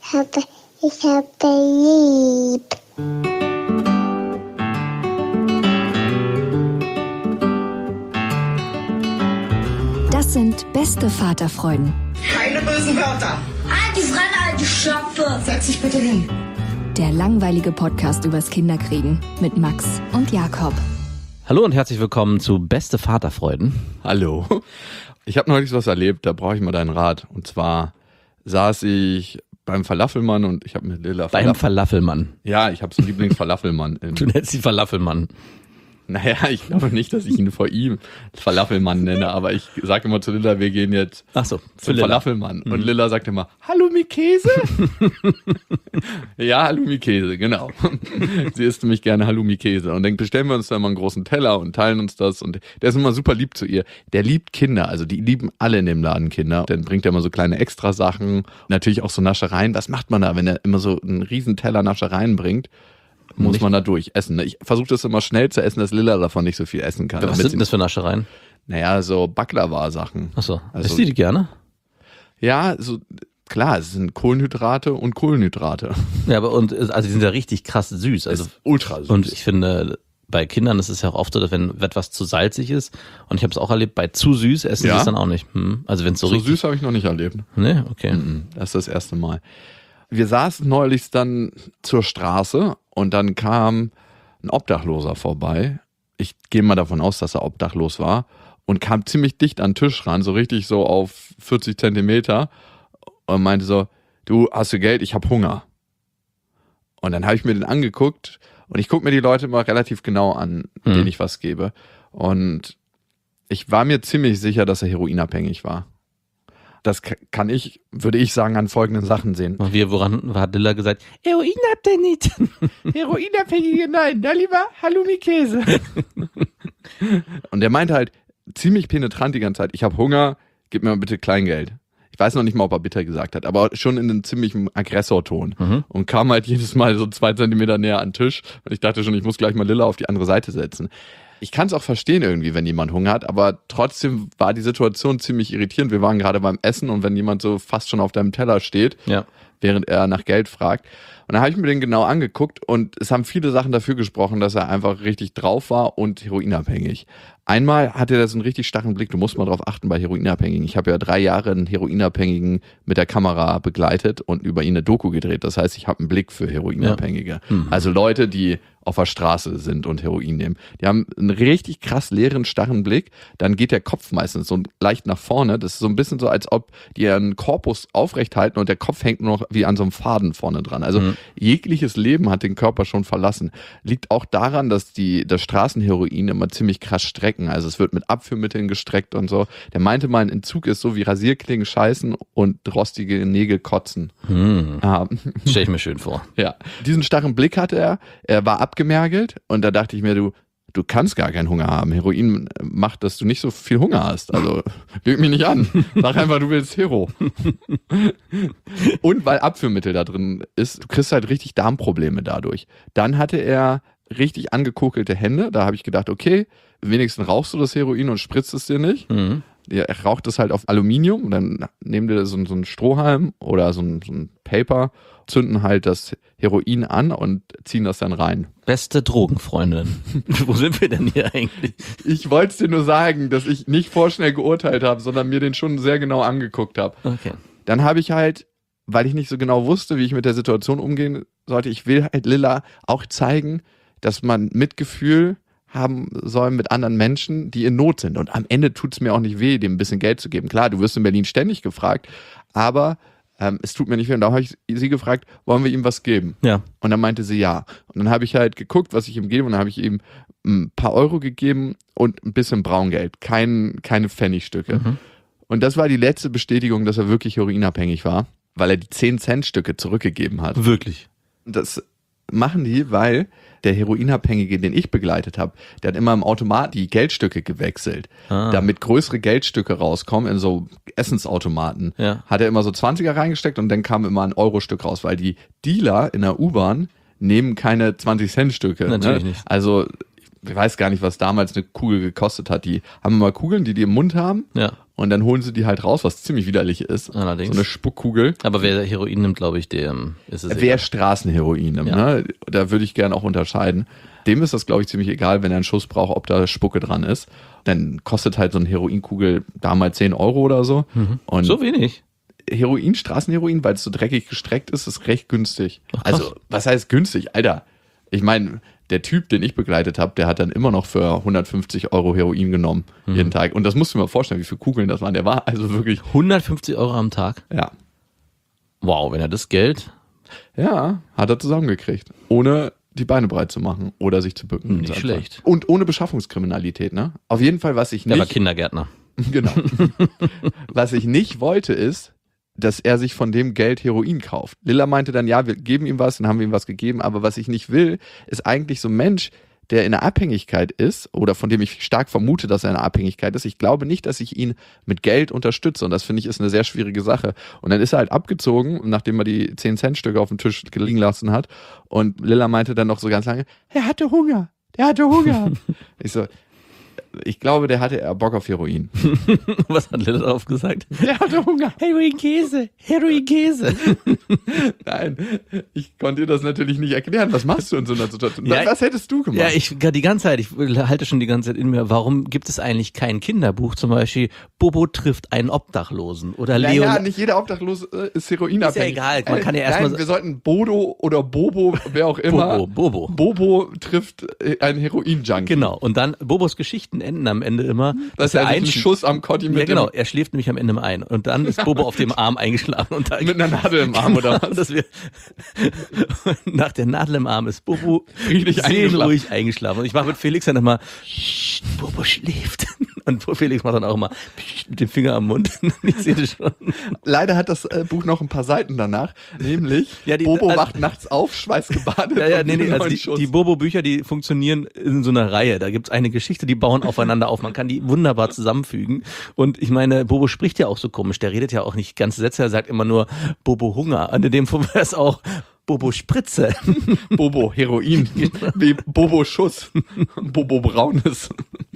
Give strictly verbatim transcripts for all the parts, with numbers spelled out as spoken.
habe, ich habe lieb. Das sind beste Vaterfreuden. Keine bösen Wörter. Alte Fremde, alte Schöpfe. Setz dich bitte hin. Der langweilige Podcast übers Kinderkriegen mit Max und Jakob. Hallo und herzlich willkommen zu Beste Vaterfreuden. Hallo. Ich habe neulich was erlebt, da brauche ich mal deinen Rat. Und zwar saß ich beim Falafelmann und ich habe mit Lilla... Beim Falafelmann. Ja, ich habe so einen Lieblingsfalafelmann. Du nennst ihn Falafelmann. Naja, ich glaube nicht, dass ich ihn vor ihm Falafelmann nenne, aber ich sage immer zu Lilla, wir gehen jetzt Ach so, zum Falafelmann. Mhm. Und Lilla sagt immer, Halloumi Käse? Ja, Halloumi Käse, genau. Sie isst nämlich gerne Halloumi Käse. Und dann bestellen wir uns da mal einen großen Teller und teilen uns das. Und der ist immer super lieb zu ihr. Der liebt Kinder, also die lieben alle in dem Laden Kinder. Dann bringt er immer so kleine Extrasachen, natürlich auch so Naschereien. Was macht man da, wenn er immer so einen riesen Teller Naschereien bringt? Muss nicht. Man da durch essen. Ich versuche das immer schnell zu essen, dass Lilla davon nicht so viel essen kann. Was sind denn das für Naschereien? Naja, so Baklava-Sachen. Achso, also, isst die die gerne? Ja, so klar, es sind Kohlenhydrate und Kohlenhydrate. Ja, aber und also die sind ja richtig krass süß. Also ist ultra süß. Und ich finde, bei Kindern ist es ja auch oft so, dass wenn etwas zu salzig ist, und ich habe es auch erlebt, bei zu süß essen ja? sie es dann auch nicht. Hm. Also wenn es so, so richtig... süß habe ich noch nicht erlebt. Nee, okay. Das ist das erste Mal. Wir saßen neulich dann zur Straße und dann kam ein Obdachloser vorbei. Ich gehe mal davon aus, dass er obdachlos war und kam ziemlich dicht an den Tisch ran, so richtig so auf vierzig Zentimeter und meinte so, du, hast du Geld? Ich habe Hunger. Und dann habe ich mir den angeguckt und ich gucke mir die Leute immer relativ genau an, mhm. denen ich was gebe. Und ich war mir ziemlich sicher, dass er heroinabhängig war. Das kann ich, würde ich sagen, an folgenden Sachen sehen. Und wie, woran hat Lilla gesagt? Heroin habt ihr nicht. Heroinabhängige, nein, da lieber Halloumi Käse. Und der meinte halt ziemlich penetrant die ganze Zeit, ich habe Hunger, gib mir mal bitte Kleingeld. Ich weiß noch nicht mal, ob er bitter gesagt hat, aber schon in einem ziemlichen Aggressorton. Mhm. Und kam halt jedes Mal so zwei Zentimeter näher an den Tisch. Und ich dachte schon, ich muss gleich mal Lilla auf die andere Seite setzen. Ich kann es auch verstehen irgendwie, wenn jemand Hunger hat, aber trotzdem war die Situation ziemlich irritierend. Wir waren gerade beim Essen und wenn jemand so fast schon auf deinem Teller steht, ja. während er nach Geld fragt. Und dann habe ich mir den genau angeguckt und es haben viele Sachen dafür gesprochen, dass er einfach richtig drauf war und heroinabhängig. Einmal hatte er so einen richtig starren Blick, du musst mal drauf achten bei Heroinabhängigen. Ich habe ja drei Jahre einen Heroinabhängigen mit der Kamera begleitet und über ihn eine Doku gedreht. Das heißt, ich habe einen Blick für Heroinabhängige. Ja. Mhm. Also Leute, die auf der Straße sind und Heroin nehmen. Die haben einen richtig krass leeren, starren Blick. Dann geht der Kopf meistens so leicht nach vorne. Das ist so ein bisschen so, als ob die ihren Korpus aufrecht halten und der Kopf hängt nur noch wie an so einem Faden vorne dran. Also mhm. jegliches Leben hat den Körper schon verlassen. Liegt auch daran, dass die das Straßenheroin immer ziemlich krass strecken. Also es wird mit Abführmitteln gestreckt und so. Der meinte mal, ein Entzug ist so wie Rasierklingen scheißen und rostige Nägel kotzen. Mhm. Ah. Stell ich mir schön vor. Ja. Diesen starren Blick hatte er. Er war abgemergelt und da dachte ich mir, du, du kannst gar keinen Hunger haben. Heroin macht, dass du nicht so viel Hunger hast. Also lüg mich nicht an. Sag einfach, du willst Hero. Und weil Abführmittel da drin ist, du kriegst halt richtig Darmprobleme dadurch. Dann hatte er richtig angekokelte Hände. Da habe ich gedacht, okay, wenigstens rauchst du das Heroin und spritzt es dir nicht. Mhm. Er raucht es halt auf Aluminium und dann nehmen die so, so einen Strohhalm oder so ein, so ein Paper, zünden halt das Heroin an und ziehen das dann rein. Beste Drogenfreundin. Wo sind wir denn hier eigentlich? Ich wollte es dir nur sagen, dass ich nicht vorschnell geurteilt habe, sondern mir den schon sehr genau angeguckt habe. Okay. Dann habe ich halt, weil ich nicht so genau wusste, wie ich mit der Situation umgehen sollte, ich will halt Lilla auch zeigen, dass man Mitgefühl haben sollen mit anderen Menschen, die in Not sind. Und am Ende tut es mir auch nicht weh, dem ein bisschen Geld zu geben. Klar, du wirst in Berlin ständig gefragt, aber ähm, es tut mir nicht weh. Und da habe ich sie gefragt, wollen wir ihm was geben? Ja. Und dann meinte sie ja. Und dann habe ich halt geguckt, was ich ihm gebe. Und dann habe ich ihm ein paar Euro gegeben und ein bisschen Braungeld. Kein, keine Pfennigstücke. Mhm. Und das war die letzte Bestätigung, dass er wirklich heroinabhängig war, weil er die zehn Cent Stücke zurückgegeben hat. Wirklich? Das machen die, weil der Heroinabhängige, den ich begleitet habe, der hat immer im Automat die Geldstücke gewechselt, ah. damit größere Geldstücke rauskommen in so Essensautomaten. Ja. Hat er immer so zwanziger reingesteckt und dann kam immer ein Euro-Stück raus, weil die Dealer in der U-Bahn nehmen keine zwanzig Cent Stücke. Natürlich ne? nicht. Also ich weiß gar nicht, was damals eine Kugel gekostet hat. Die haben mal Kugeln, die die im Mund haben. Ja. Und dann holen sie die halt raus, was ziemlich widerlich ist. Allerdings. So eine Spuckkugel. Aber wer Heroin nimmt, glaube ich, der ist es Wer egal. Straßenheroin nimmt, Ja. ne? Da würde ich gerne auch unterscheiden. Dem ist das, glaube ich, ziemlich egal, wenn er einen Schuss braucht, ob da Spucke dran ist. Dann kostet halt so eine Heroinkugel damals zehn Euro oder so. Mhm. Und So wenig? Heroin, Straßenheroin, weil es so dreckig gestreckt ist, ist recht günstig. Ach, krass. Also, was heißt günstig? Alter, ich meine, der Typ, den ich begleitet habe, der hat dann immer noch für hundertfünfzig Euro Heroin genommen, Mhm. jeden Tag. Und das musst du dir mal vorstellen, wie viele Kugeln das waren. Der war also wirklich, hundertfünfzig Euro am Tag? ja, Wow, wenn er das Geld... ja, hat er zusammengekriegt. Ohne die Beine breit zu machen oder sich zu bücken. Nicht schlecht. Und ohne Beschaffungskriminalität, ne? Auf jeden Fall, was ich Der war nicht, Kindergärtner. genau. Was ich nicht wollte, ist, dass er sich von dem Geld Heroin kauft. Lilla meinte dann, ja, wir geben ihm was, dann haben wir ihm was gegeben. Aber was ich nicht will, ist eigentlich so ein Mensch, der in einer Abhängigkeit ist oder von dem ich stark vermute, dass er in einer Abhängigkeit ist. Ich glaube nicht, dass ich ihn mit Geld unterstütze und das finde ich ist eine sehr schwierige Sache. Und dann ist er halt abgezogen, nachdem er die zehn Cent Stücke auf dem Tisch liegen lassen hat und Lilla meinte dann noch so ganz lange, er hatte Hunger, der hatte Hunger. Ich so, ich glaube, der hatte eher Bock auf Heroin. Was hat Lilla darauf gesagt? Der hatte Hunger. Heroin-Käse, Heroin-Käse. Nein, ich konnte dir das natürlich nicht erklären. Was machst du in so einer Situation? Ja, was, was hättest du gemacht? Ja, ich die ganze Zeit, ich halte schon die ganze Zeit in mir, warum gibt es eigentlich kein Kinderbuch, zum Beispiel Bobo trifft einen Obdachlosen oder Leo... Naja, nicht jeder Obdachlose ist heroinabhängig. Ist ja egal, man kann ja erstmal... Nein, wir sollten Bodo oder Bobo, wer auch immer... Bobo, Bobo. Bobo trifft äh, einen Heroin-Junkie. Genau, und dann Bobos Geschichten enden am Ende immer, Dass er er sich einen einsch- Schuss am Kotti mit, Ja genau, dem, er schläft nämlich am Ende im ein und dann ist Bobo auf dem Arm eingeschlafen und da mit einer Nadel im Arm oder was? dass wir nach der Nadel im Arm ist Bobo Friedlich seelenruhig eingeschlafen. Und ich mache mit Felix dann immer, Psst, Bobo schläft. Und Felix macht dann auch immer Psst, mit dem Finger am Mund. Ich sehe das schon. Leider hat das äh, Buch noch ein paar Seiten danach, nämlich Ja, die- Bobo also- wacht nachts auf, schweißgebadet. Ja, ja, und nee, nee, einen also neuen die, Schuss. die Bobo-Bücher, die funktionieren in so einer Reihe. Da gibt's eine Geschichte, die bauen aufeinander auf. Man kann die wunderbar zusammenfügen. Und ich meine, Bobo spricht ja auch so komisch. Der redet ja auch nicht ganze Sätze. Er sagt immer nur Bobo Hunger. Und in dem Fall wäre es auch Bobo Spritze. Bobo Heroin, wie Bobo Schuss, Bobo Braunes.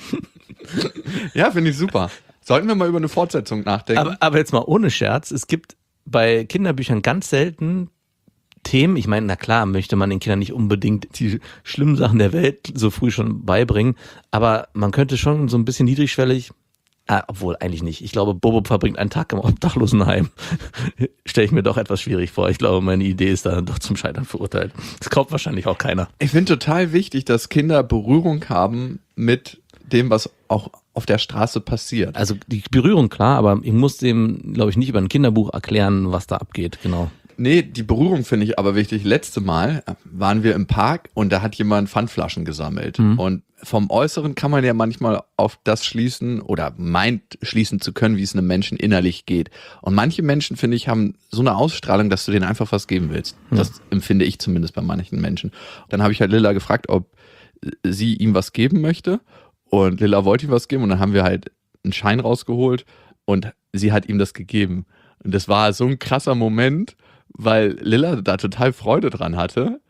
Ja, finde ich super. Sollten wir mal über eine Fortsetzung nachdenken? Aber, aber jetzt mal ohne Scherz. Es gibt bei Kinderbüchern ganz selten Themen, ich meine, na klar, möchte man den Kindern nicht unbedingt die schlimmen Sachen der Welt so früh schon beibringen, aber man könnte schon so ein bisschen niedrigschwellig, ah, obwohl eigentlich nicht. Ich glaube, Bobo verbringt einen Tag im Obdachlosenheim. Stelle ich mir doch etwas schwierig vor. Ich glaube, meine Idee ist da doch zum Scheitern verurteilt. Das glaubt wahrscheinlich auch keiner. Ich finde total wichtig, dass Kinder Berührung haben mit dem, was auch auf der Straße passiert. Also die Berührung, klar, aber ich muss dem, glaube ich, nicht über ein Kinderbuch erklären, was da abgeht. Genau. Nee, die Berührung finde ich aber wichtig. Letzte Mal waren wir im Park und da hat jemand Pfandflaschen gesammelt. Mhm. Und vom Äußeren kann man ja manchmal auf das schließen oder meint schließen zu können, wie es einem Menschen innerlich geht. Und manche Menschen, finde ich, haben so eine Ausstrahlung, dass du denen einfach was geben willst. Mhm. Das empfinde ich zumindest bei manchen Menschen. Dann habe ich halt Lilla gefragt, ob sie ihm was geben möchte. Und Lilla wollte ihm was geben und dann haben wir halt einen Schein rausgeholt und sie hat ihm das gegeben. Und das war so ein krasser Moment, weil Lilla da total Freude dran hatte.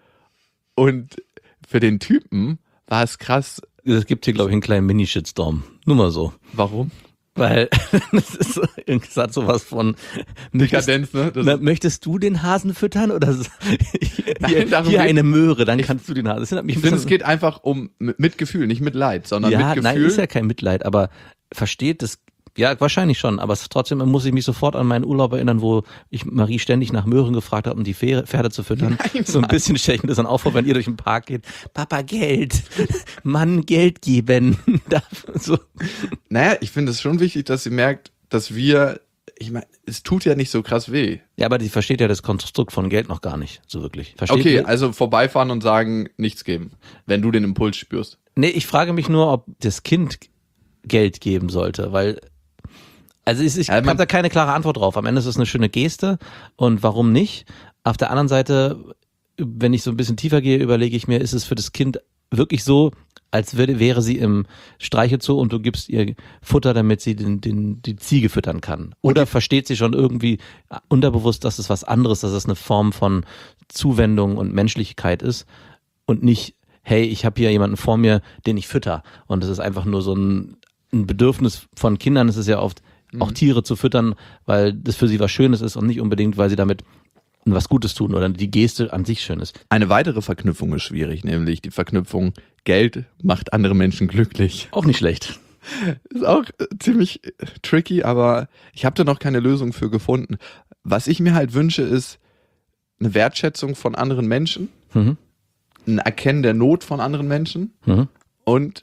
Und für den Typen war es krass. Es gibt hier, glaube ich, einen kleinen Mini-Shitstorm. Nur mal so. Warum? Weil das ist so, es hat sowas von Dekadenz, ne? Das Na, möchtest du den Hasen füttern oder so? hier, Nein, darum hier geht- eine Möhre, dann kannst du den Hasen. Das erinnert mich ich ein finde, bisschen- es geht einfach um Mitgefühl, nicht Mitleid, sondern ja, Mitgefühl. nein, ist ja kein Mitleid, aber versteht das. Ja, wahrscheinlich schon, aber es, trotzdem muss ich mich sofort an meinen Urlaub erinnern, wo ich Marie ständig nach Möhren gefragt habe, um die Pferde Pferde zu füttern. Nein, so ein Mann. bisschen stelle ich mir das dann auch vor, wenn ihr durch den Park geht. Papa, Geld. Mann, Geld geben. so. Naja, ich finde es schon wichtig, dass sie merkt, dass wir, ich meine, es tut ja nicht so krass weh. Ja, aber die versteht ja das Konstrukt von Geld noch gar nicht, so wirklich. Versteht Okay, ihr? also vorbeifahren und sagen, nichts geben, wenn du den Impuls spürst. Nee, ich frage mich nur, ob das Kind Geld geben sollte, weil also ich, ich Ja, habe man- da keine klare Antwort drauf. Am Ende ist es eine schöne Geste und warum nicht? Auf der anderen Seite, wenn ich so ein bisschen tiefer gehe, überlege ich mir, ist es für das Kind wirklich so, als würde, wäre sie im Streichelzoo und du gibst ihr Futter, damit sie den, den, die Ziege füttern kann. Oder versteht sie schon irgendwie unterbewusst, dass es was anderes, dass es eine Form von Zuwendung und Menschlichkeit ist und nicht hey, ich habe hier jemanden vor mir, den ich fütter. Und das ist einfach nur so ein, ein Bedürfnis von Kindern. Es ist ja oft mhm. auch Tiere zu füttern, weil das für sie was Schönes ist und nicht unbedingt, weil sie damit was Gutes tun oder die Geste an sich schön ist. Eine weitere Verknüpfung ist schwierig, nämlich die Verknüpfung Geld macht andere Menschen glücklich. Auch nicht schlecht. Ist auch ziemlich tricky, aber ich habe da noch keine Lösung für gefunden. Was ich mir halt wünsche, ist eine Wertschätzung von anderen Menschen, Mhm. ein Erkennen der Not von anderen Menschen Mhm. und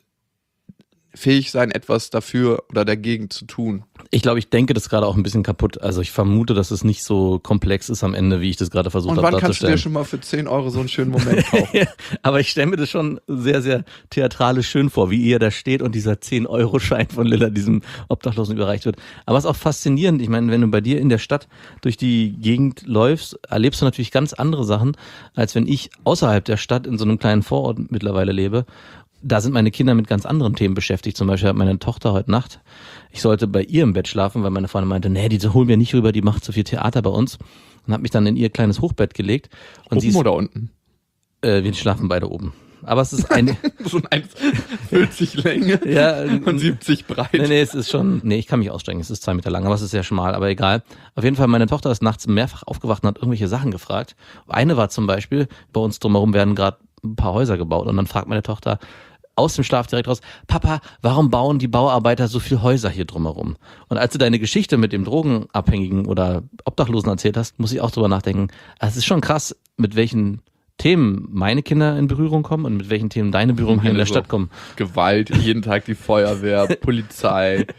fähig sein, etwas dafür oder dagegen zu tun. Ich glaube, ich denke das gerade auch ein bisschen kaputt. Also ich vermute, dass es nicht so komplex ist am Ende, wie ich das gerade versucht Und habe wann kannst du dir darzustellen. schon mal für zehn Euro so einen schönen Moment kaufen? Aber ich stelle mir das schon sehr, sehr theatralisch schön vor, wie ihr da steht und dieser zehn-Euro-Schein von Lilla diesem Obdachlosen überreicht wird. Aber es ist auch faszinierend. Ich meine, wenn du bei dir in der Stadt durch die Gegend läufst, erlebst du natürlich ganz andere Sachen, als wenn ich außerhalb der Stadt in so einem kleinen Vorort mittlerweile lebe. Da sind meine Kinder mit ganz anderen Themen beschäftigt. Zum Beispiel hat meine Tochter heute Nacht, ich sollte bei ihr im Bett schlafen, weil meine Freundin meinte, nee, die holen wir nicht rüber, die macht so viel Theater bei uns. Und hat mich dann in ihr kleines Hochbett gelegt. Und Oben sie ist, oder unten? Äh, wir schlafen beide oben. Aber es ist eine... So ein eins vierzig Länge ja, und siebzig breit. Nee, nee, es ist schon, nee, ich kann mich ausstrecken, es ist zwei Meter lang, aber es ist sehr schmal, aber egal. Auf jeden Fall, meine Tochter ist nachts mehrfach aufgewacht und hat irgendwelche Sachen gefragt. Eine war zum Beispiel, bei uns drumherum werden gerade ein paar Häuser gebaut und dann fragt meine Tochter aus dem Schlaf direkt raus, Papa, warum bauen die Bauarbeiter so viele Häuser hier drumherum? Und als du deine Geschichte mit dem Drogenabhängigen oder Obdachlosen erzählt hast, muss ich auch drüber nachdenken. Es ist schon krass, mit welchen Themen meine Kinder in Berührung kommen und mit welchen Themen deine Berührung hier in der so Stadt kommen. Gewalt, jeden Tag die Feuerwehr, Polizei,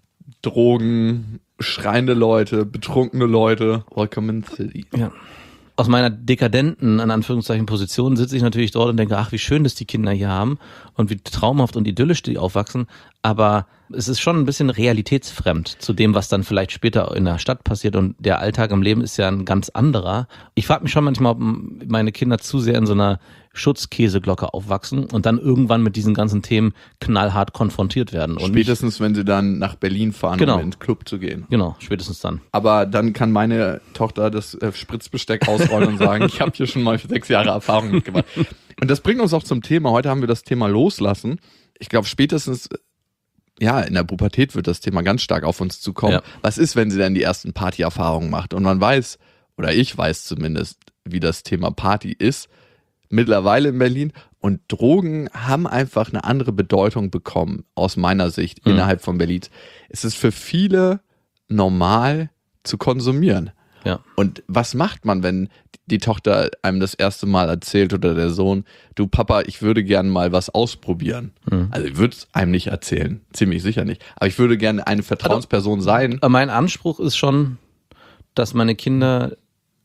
Drogen, schreiende Leute, betrunkene Leute. Welcome in the city. Ja. Aus meiner dekadenten, in Anführungszeichen, Position sitze ich natürlich dort und denke, ach, wie schön, dass die Kinder hier haben und wie traumhaft und idyllisch die aufwachsen. Aber es ist schon ein bisschen realitätsfremd zu dem, was dann vielleicht später in der Stadt passiert. Und der Alltag im Leben ist ja ein ganz anderer. Ich frage mich schon manchmal, ob meine Kinder zu sehr in so einer Schutzkäseglocke aufwachsen und dann irgendwann mit diesen ganzen Themen knallhart konfrontiert werden. Und Spätestens, wenn sie dann nach Berlin fahren, Genau. um in den Club zu gehen. Genau, spätestens dann. Aber dann kann meine Tochter das äh, Spritzbesteck ausrollen und sagen, ich habe hier schon mal für sechs Jahre Erfahrung mitgemacht. Und das bringt uns auch zum Thema. Heute haben wir das Thema Loslassen. Ich glaube, spätestens ja, in der Pubertät wird das Thema ganz stark auf uns zukommen. Ja. Was ist, wenn sie dann die ersten Partyerfahrungen macht? Und man weiß, oder ich weiß zumindest, wie das Thema Party ist, mittlerweile in Berlin. Und Drogen haben einfach eine andere Bedeutung bekommen, aus meiner Sicht, Mhm. innerhalb von Berlin. Es ist für viele normal zu konsumieren. Ja. Und was macht man, wenn die Tochter einem das erste Mal erzählt oder der Sohn, du Papa, ich würde gerne mal was ausprobieren. Mhm. Also ich würde es einem nicht erzählen, ziemlich sicher nicht. Aber ich würde gerne eine Vertrauensperson sein. Aber mein Anspruch ist schon, dass meine Kinder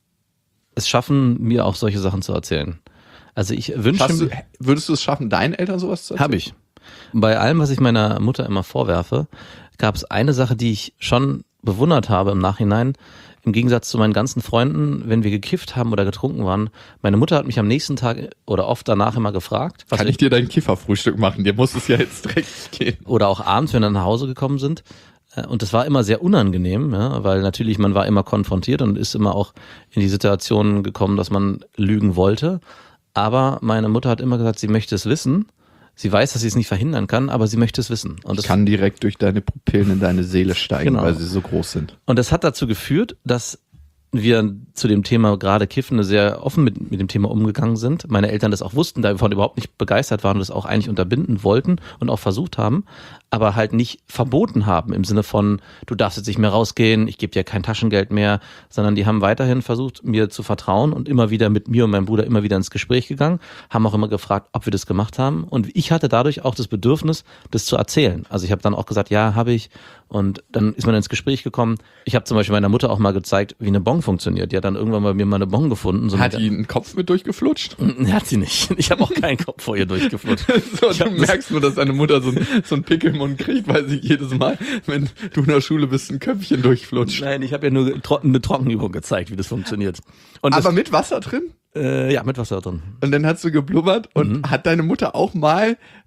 es schaffen, mir auch solche Sachen zu erzählen. Also ich wünsche Schaffst du, mir... würdest du es schaffen, deinen Eltern sowas zu erzählen? Habe ich. Bei allem, was ich meiner Mutter immer vorwerfe, gab es eine Sache, die ich schon bewundert habe im Nachhinein. Im Gegensatz zu meinen ganzen Freunden, wenn wir gekifft haben oder getrunken waren. Meine Mutter hat mich am nächsten Tag oder oft danach immer gefragt. Was Kann ich dir dein Kifferfrühstück machen? Dir muss es ja jetzt direkt gehen. Oder auch abends, wenn wir nach Hause gekommen sind. Und das war immer sehr unangenehm, ja, weil natürlich man war immer konfrontiert und ist immer auch in die Situation gekommen, dass man lügen wollte. Aber meine Mutter hat immer gesagt, sie möchte es wissen. Sie weiß, dass sie es nicht verhindern kann, aber sie möchte es wissen. Und Das das kann direkt durch deine Pupillen in deine Seele steigen, Genau. weil sie so groß sind. Und das hat dazu geführt, dass wir zu dem Thema gerade Kiffen sehr offen mit, mit dem Thema umgegangen sind. Meine Eltern das auch wussten, davon überhaupt nicht begeistert waren und das auch eigentlich unterbinden wollten und auch versucht haben, aber halt nicht verboten haben im Sinne von, du darfst jetzt nicht mehr rausgehen, ich gebe dir kein Taschengeld mehr, sondern die haben weiterhin versucht, mir zu vertrauen und immer wieder mit mir und meinem Bruder immer wieder ins Gespräch gegangen, haben auch immer gefragt, ob wir das gemacht haben und ich hatte dadurch auch das Bedürfnis, das zu erzählen. Also ich habe dann auch gesagt, ja, habe ich und dann ist man ins Gespräch gekommen. Ich habe zum Beispiel meiner Mutter auch mal gezeigt, wie eine Bon funktioniert. Die hat dann irgendwann bei mir mal eine Bon gefunden. So Hat mit- die einen Kopf mit durchgeflutscht? Nee, hat sie nicht. Ich habe auch keinen Kopf vor ihr durchgeflutscht. So, Ich du hab das- merkst nur, dass deine Mutter so, ein, so einen Pickel im Mund kriegt, weil sie jedes Mal, wenn du in der Schule bist, ein Köpfchen durchflutscht. Nein, ich habe ja nur tro- eine Trockenübung gezeigt, wie das funktioniert. Und Aber das, mit Wasser drin? äh, ja, mit Wasser drin. Und dann hast du geblubbert und Mhm. hat deine Mutter auch mal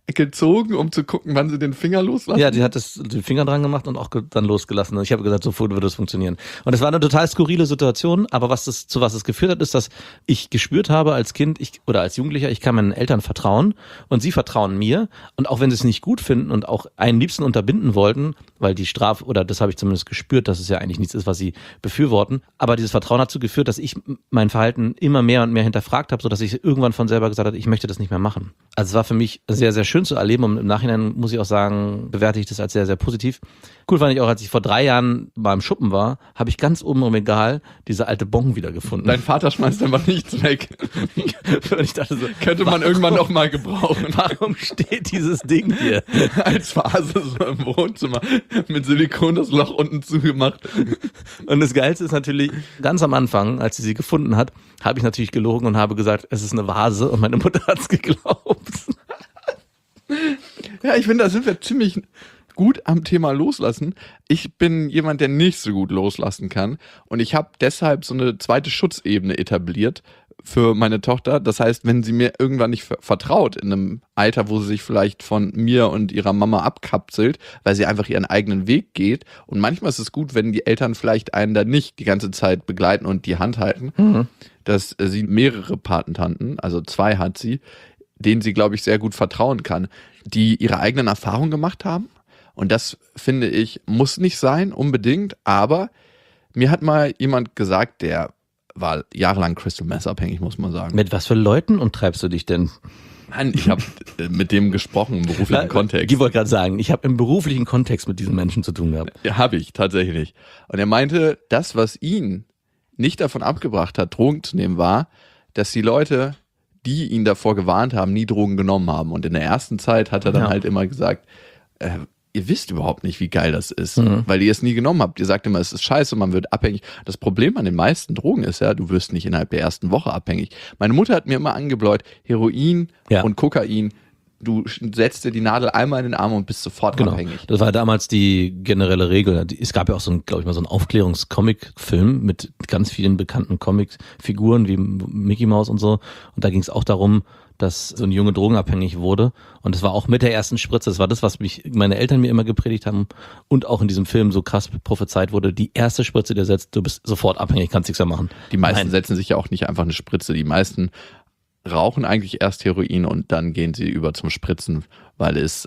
gezogen, um zu gucken, wann sie den Finger loslassen? Ja, die hat das, den Finger dran gemacht und auch ge- dann losgelassen. Und ich habe gesagt, sofort würde das funktionieren. Und es war eine total skurrile Situation, aber was das, zu was es geführt hat, ist, dass ich gespürt habe als Kind ich, oder als Jugendlicher, ich kann meinen Eltern vertrauen und sie vertrauen mir. Und auch wenn sie es nicht gut finden und auch einen liebsten unterbinden wollten, weil die Strafe, oder das habe ich zumindest gespürt, dass es ja eigentlich nichts ist, was sie befürworten. Aber dieses Vertrauen hat dazu geführt, dass ich mein Verhalten immer mehr und mehr hinterfragt habe, sodass ich irgendwann von selber gesagt habe, ich möchte das nicht mehr machen. Also es war für mich sehr, sehr schön zu erleben und im Nachhinein muss ich auch sagen, bewerte ich das als sehr, sehr positiv. Cool fand ich auch, als ich vor drei Jahren beim Schuppen war, habe ich ganz oben im Regal diese alte Bon wiedergefunden. Dein Vater schmeißt einfach nichts weg. Und ich dachte so, Könnte man irgendwann noch mal gebrauchen. warum steht dieses Ding hier? Als Vase so im Wohnzimmer mit Silikon das Loch unten zugemacht. Und das Geilste ist natürlich, ganz am Anfang, als sie sie gefunden hat, habe ich natürlich gelogen und habe gesagt, es ist eine Vase und meine Mutter hat es geglaubt. Ja, ich finde, da sind wir ziemlich gut am Thema Loslassen. Ich bin jemand, der nicht so gut loslassen kann und ich habe deshalb so eine zweite Schutzebene etabliert für meine Tochter. Das heißt, wenn sie mir irgendwann nicht vertraut, in einem Alter, wo sie sich vielleicht von mir und ihrer Mama abkapselt, weil sie einfach ihren eigenen Weg geht. Und manchmal ist es gut, wenn die Eltern vielleicht einen da nicht die ganze Zeit begleiten und die Hand halten, mhm. dass sie mehrere Patentanten, also zwei hat sie, denen sie, glaube ich, sehr gut vertrauen kann, die ihre eigenen Erfahrungen gemacht haben. Und das, finde ich, muss nicht sein, unbedingt. Aber mir hat mal jemand gesagt, der war jahrelang Crystal Meth abhängig, muss man sagen. Mit was für Leuten umtreibst du dich denn? Mann, ich habe mit dem gesprochen im beruflichen Kontext. Ich wollte gerade sagen, ich habe im beruflichen Kontext mit diesen Menschen zu tun gehabt. Ja, habe ich tatsächlich. Und er meinte, das, was ihn nicht davon abgebracht hat, Drogen zu nehmen, war, dass die Leute, die ihn davor gewarnt haben, nie Drogen genommen haben. Und in der ersten Zeit hat er dann ja. halt immer gesagt, äh, ihr wisst überhaupt nicht, wie geil das ist, mhm. weil ihr es nie genommen habt. Ihr sagt immer, es ist scheiße, man wird abhängig. Das Problem an den meisten Drogen ist ja, du wirst nicht innerhalb der ersten Woche abhängig. Meine Mutter hat mir immer angebläut, Heroin ja. und Kokain, du setzt dir die Nadel einmal in den Arm und bist sofort genau. abhängig. Das war damals die generelle Regel. Es gab ja auch so ein, glaube ich mal, so einen Aufklärungscomic-Film mit ganz vielen bekannten Comic-Figuren wie Mickey Mouse und so. Und da ging es auch darum, dass so ein Junge drogenabhängig wurde. Und das war auch mit der ersten Spritze. Das war das, was mich meine Eltern mir immer gepredigt haben und auch in diesem Film so krass prophezeit wurde. Die erste Spritze, die du setzt, du bist sofort abhängig, kannst nichts mehr machen. Die meisten Nein. setzen sich ja auch nicht einfach eine Spritze. Die meisten rauchen eigentlich erst Heroin und dann gehen sie über zum Spritzen, weil es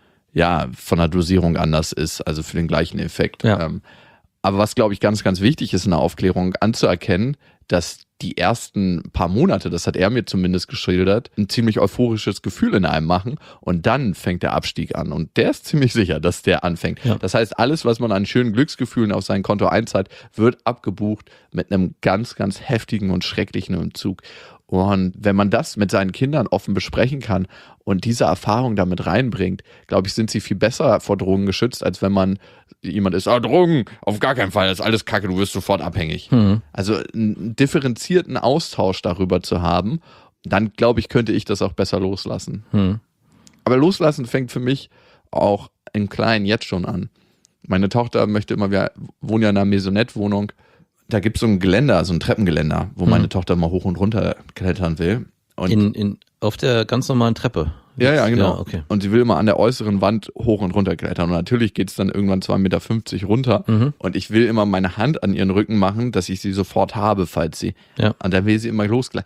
ja von der Dosierung anders ist, also für den gleichen Effekt. Ja. Aber was, glaube ich, ganz, ganz wichtig ist in der Aufklärung, anzuerkennen, dass die ersten paar Monate, das hat er mir zumindest geschildert, ein ziemlich euphorisches Gefühl in einem machen und dann fängt der Abstieg an und der ist ziemlich sicher, dass der anfängt. Ja. Das heißt, alles, was man an schönen Glücksgefühlen auf sein Konto einzahlt, wird abgebucht mit einem ganz, ganz heftigen und schrecklichen Entzug. Und wenn man das mit seinen Kindern offen besprechen kann und diese Erfahrung damit reinbringt, glaube ich, sind sie viel besser vor Drogen geschützt, als wenn man jemand ist, ah, Drogen, auf gar keinen Fall, das ist alles Kacke, du wirst sofort abhängig. Mhm. Also einen differenzierten Austausch darüber zu haben, dann glaube ich, könnte ich das auch besser loslassen. Mhm. Aber loslassen fängt für mich auch im Kleinen jetzt schon an. Meine Tochter möchte immer, wir wohnen ja in einer Maisonette-Wohnung, da gibt es so ein Geländer, so ein Treppengeländer, wo mhm. meine Tochter mal hoch und runter klettern will. Und in, in, auf der ganz normalen Treppe? Ja, ja, genau. Ja, okay. Und sie will immer an der äußeren Wand hoch und runter klettern. Und natürlich geht es dann irgendwann zwei Meter fünfzig runter. Mhm. Und ich will immer meine Hand an ihren Rücken machen, dass ich sie sofort habe, falls sie. Ja. Und dann will sie immer losgleiten.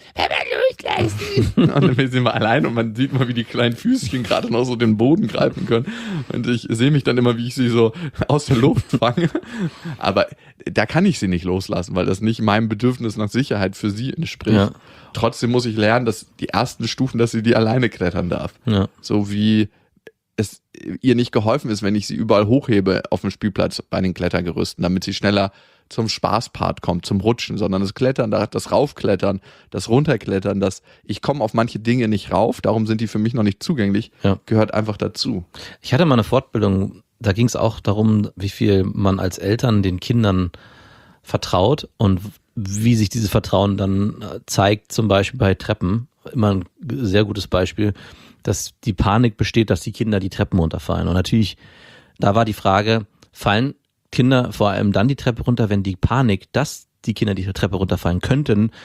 Und dann will sie immer allein und man sieht mal, wie die kleinen Füßchen gerade noch so den Boden greifen können. Und ich sehe mich dann immer, wie ich sie so aus der Luft fange. Aber da kann ich sie nicht loslassen, weil das nicht meinem Bedürfnis nach Sicherheit für sie entspricht. Ja. Trotzdem muss ich lernen, dass die ersten Stufen, dass sie die alleine klettern darf. Ja. So wie es ihr nicht geholfen ist, wenn ich sie überall hochhebe auf dem Spielplatz bei den Klettergerüsten, damit sie schneller zum Spaßpart kommt, zum Rutschen, sondern das Klettern, das Raufklettern, das Runterklettern, das ich komme auf manche Dinge nicht rauf, darum sind die für mich noch nicht zugänglich, ja. gehört einfach dazu. Ich hatte mal eine Fortbildung, da ging es auch darum, wie viel man als Eltern den Kindern vertraut und wie sich dieses Vertrauen dann zeigt, zum Beispiel bei Treppen. Immer ein sehr gutes Beispiel, dass die Panik besteht, dass die Kinder die Treppen runterfallen. Und natürlich, da war die Frage, fallen Kinder vor allem dann die Treppe runter, wenn die Panik, dass die Kinder die Treppe runterfallen könnten,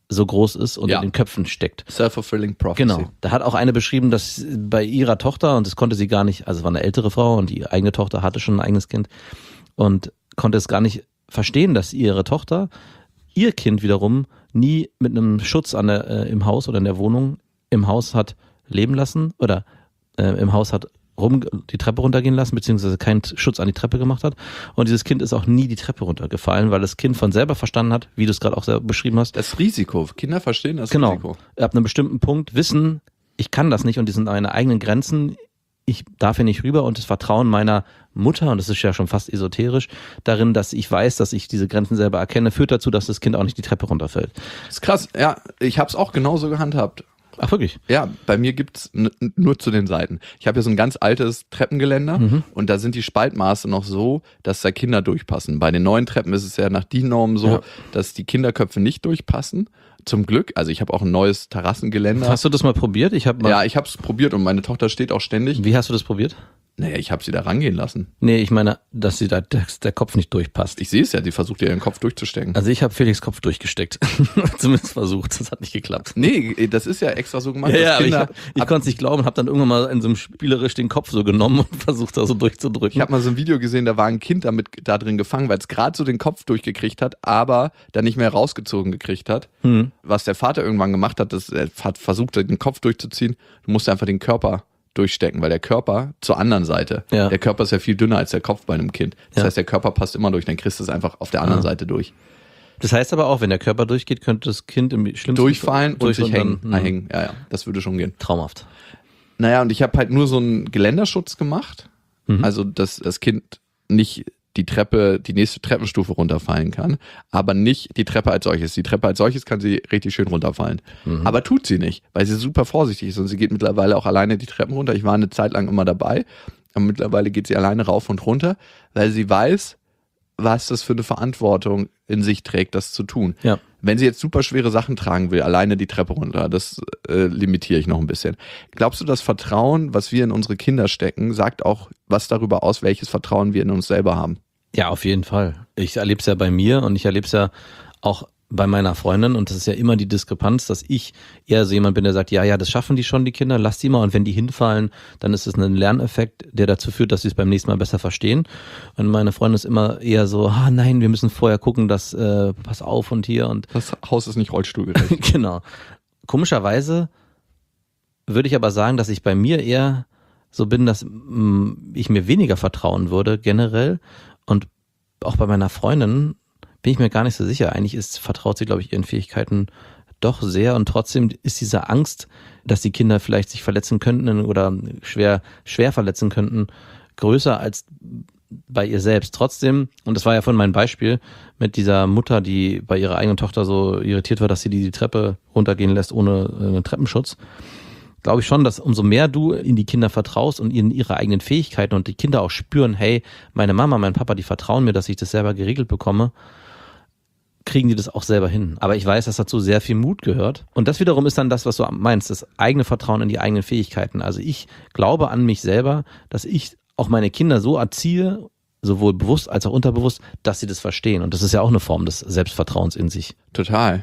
so groß ist und Ja. in den Köpfen steckt. Self-fulfilling prophecy. Genau. Da hat auch eine beschrieben, dass bei ihrer Tochter, und das konnte sie gar nicht, also es war eine ältere Frau und die eigene Tochter hatte schon ein eigenes Kind und konnte es gar nicht verstehen, dass ihre Tochter ihr Kind wiederum nie mit einem Schutz an der, äh, im Haus oder in der Wohnung im Haus hat leben lassen oder äh, im Haus hat rum die Treppe runtergehen lassen, beziehungsweise keinen Schutz an die Treppe gemacht hat. Und dieses Kind ist auch nie die Treppe runtergefallen, weil das Kind von selber verstanden hat, wie du es gerade auch selber beschrieben hast. Das Risiko. Kinder verstehen das Genau. Risiko. Ab einem bestimmten Punkt wissen, ich kann das nicht und die sind meine eigenen Grenzen. Ich darf hier nicht rüber und das Vertrauen meiner Mutter, und das ist ja schon fast esoterisch, darin, dass ich weiß, dass ich diese Grenzen selber erkenne, führt dazu, dass das Kind auch nicht die Treppe runterfällt. Das ist krass. Ja, ich habe es auch genauso gehandhabt. Ach, wirklich? Ja, bei mir gibt's n- nur zu den Seiten. Ich habe ja so ein ganz altes Treppengeländer Mhm. und da sind die Spaltmaße noch so, dass da Kinder durchpassen. Bei den neuen Treppen ist es ja nach D I N-Norm so, Ja. dass die Kinderköpfe nicht durchpassen. Zum Glück, also ich habe auch ein neues Terrassengeländer. Hast du das mal probiert? Ich habe mal. Ja, ich habe es probiert und meine Tochter steht auch ständig. Wie hast du das probiert? Naja, ich habe sie da rangehen lassen. Nee, ich meine, dass sie da der, der Kopf nicht durchpasst. Ich sehe es ja, die versucht ja ihren Kopf durchzustecken. Also ich habe Felix Kopf durchgesteckt. Zumindest versucht. Das hat nicht geklappt. Nee, das ist ja extra so gemacht, Ja, ja, dass aber ich, Kinder... hab- ich konnte es nicht glauben und habe dann irgendwann mal in so einem spielerisch den Kopf so genommen und versucht da so durchzudrücken. Ich habe mal so ein Video gesehen, da war ein Kind damit da drin gefangen, weil es gerade so den Kopf durchgekriegt hat, aber dann nicht mehr rausgezogen gekriegt hat. Hm. Was der Vater irgendwann gemacht hat, das, er hat versucht, den Kopf durchzuziehen. Du musst einfach den Körper durchstecken, weil der Körper zur anderen Seite, Ja. der Körper ist ja viel dünner als der Kopf bei einem Kind. Das Ja. heißt, der Körper passt immer durch, dann kriegst du es einfach auf der anderen Ah. Seite durch. Das heißt aber auch, wenn der Körper durchgeht, könnte das Kind im schlimmsten Durchfallen und durch sich hängen. dann, Ah, hm, hängen. Ja, ja, das würde schon gehen. Traumhaft. Naja, und ich habe halt nur so einen Geländerschutz gemacht, Mhm. also dass das Kind nicht die Treppe, die nächste Treppenstufe runterfallen kann, aber nicht die Treppe als solches. Die Treppe als solches kann sie richtig schön runterfallen. Mhm. Aber tut sie nicht, weil sie super vorsichtig ist und sie geht mittlerweile auch alleine die Treppen runter. Ich war eine Zeit lang immer dabei, aber mittlerweile geht sie alleine rauf und runter, weil sie weiß, was das für eine Verantwortung in sich trägt, das zu tun. Ja. Wenn sie jetzt super schwere Sachen tragen will, alleine die Treppe runter, das äh, limitiere ich noch ein bisschen. Glaubst du, das Vertrauen, was wir in unsere Kinder stecken, sagt auch was darüber aus, welches Vertrauen wir in uns selber haben? Ja, auf jeden Fall. Ich erlebe es ja bei mir und ich erlebe es ja auch bei meiner Freundin und das ist ja immer die Diskrepanz, dass ich eher so jemand bin, der sagt, ja, ja, das schaffen die schon, die Kinder, lass die mal und wenn die hinfallen, dann ist es ein Lerneffekt, der dazu führt, dass sie es beim nächsten Mal besser verstehen und meine Freundin ist immer eher so, ah nein, wir müssen vorher gucken, dass, äh, pass auf und hier und Das Haus ist nicht rollstuhlgerecht. genau. Komischerweise würde ich aber sagen, dass ich bei mir eher so bin, dass mh, ich mir weniger vertrauen würde generell und auch bei meiner Freundin bin ich mir gar nicht so sicher. Eigentlich ist, vertraut sie, glaube ich, ihren Fähigkeiten doch sehr und trotzdem ist diese Angst, dass die Kinder vielleicht sich verletzen könnten oder schwer, schwer verletzen könnten, größer als bei ihr selbst. Trotzdem, und das war ja von meinem Beispiel mit dieser Mutter, die bei ihrer eigenen Tochter so irritiert war, dass sie die, die Treppe runtergehen lässt ohne einen Treppenschutz, glaube ich schon, dass umso mehr du in die Kinder vertraust und in ihre eigenen Fähigkeiten und die Kinder auch spüren, hey, meine Mama, mein Papa, die vertrauen mir, dass ich das selber geregelt bekomme, kriegen die das auch selber hin. Aber ich weiß, dass dazu sehr viel Mut gehört. Und das wiederum ist dann das, was du meinst, das eigene Vertrauen in die eigenen Fähigkeiten. Also ich glaube an mich selber, dass ich auch meine Kinder so erziehe, sowohl bewusst als auch unterbewusst, dass sie das verstehen. Und das ist ja auch eine Form des Selbstvertrauens in sich. Total.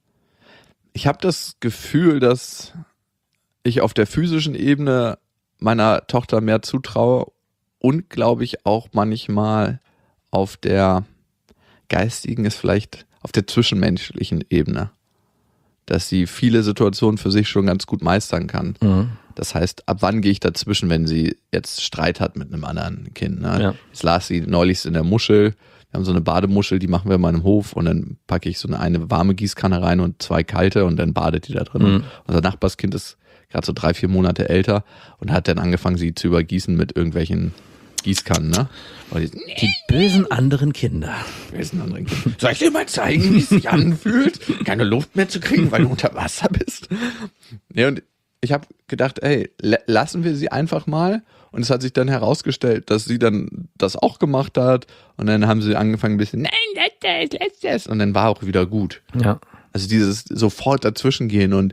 Ich habe das Gefühl, dass ich auf der physischen Ebene meiner Tochter mehr zutraue und glaube ich auch manchmal auf der geistigen, ist vielleicht auf der zwischenmenschlichen Ebene, dass sie viele Situationen für sich schon ganz gut meistern kann. Mhm. Das heißt, ab wann gehe ich dazwischen, wenn sie jetzt Streit hat mit einem anderen Kind? Ne? Ja. Jetzt las sie neulich in der Muschel. Wir haben so eine Bademuschel, die machen wir in meinem Hof und dann packe ich so eine, eine warme Gießkanne rein und zwei kalte und dann badet die da drin. Mhm. Unser Nachbarskind ist gerade so drei, vier Monate älter und hat dann angefangen, sie zu übergießen mit irgendwelchen Gießkannen. Ne? Und die, Die bösen anderen Kinder. wer ist ein anderer Kind? Soll ich dir mal zeigen, wie es sich anfühlt, keine Luft mehr zu kriegen, weil du unter Wasser bist? Ja, und ich habe gedacht, ey, lassen wir sie einfach mal. Und es hat sich dann herausgestellt, dass sie dann das auch gemacht hat. Und dann haben sie angefangen ein bisschen, nein, lass das, lass das. Und dann war auch wieder gut. Ja. Also dieses sofort dazwischengehen und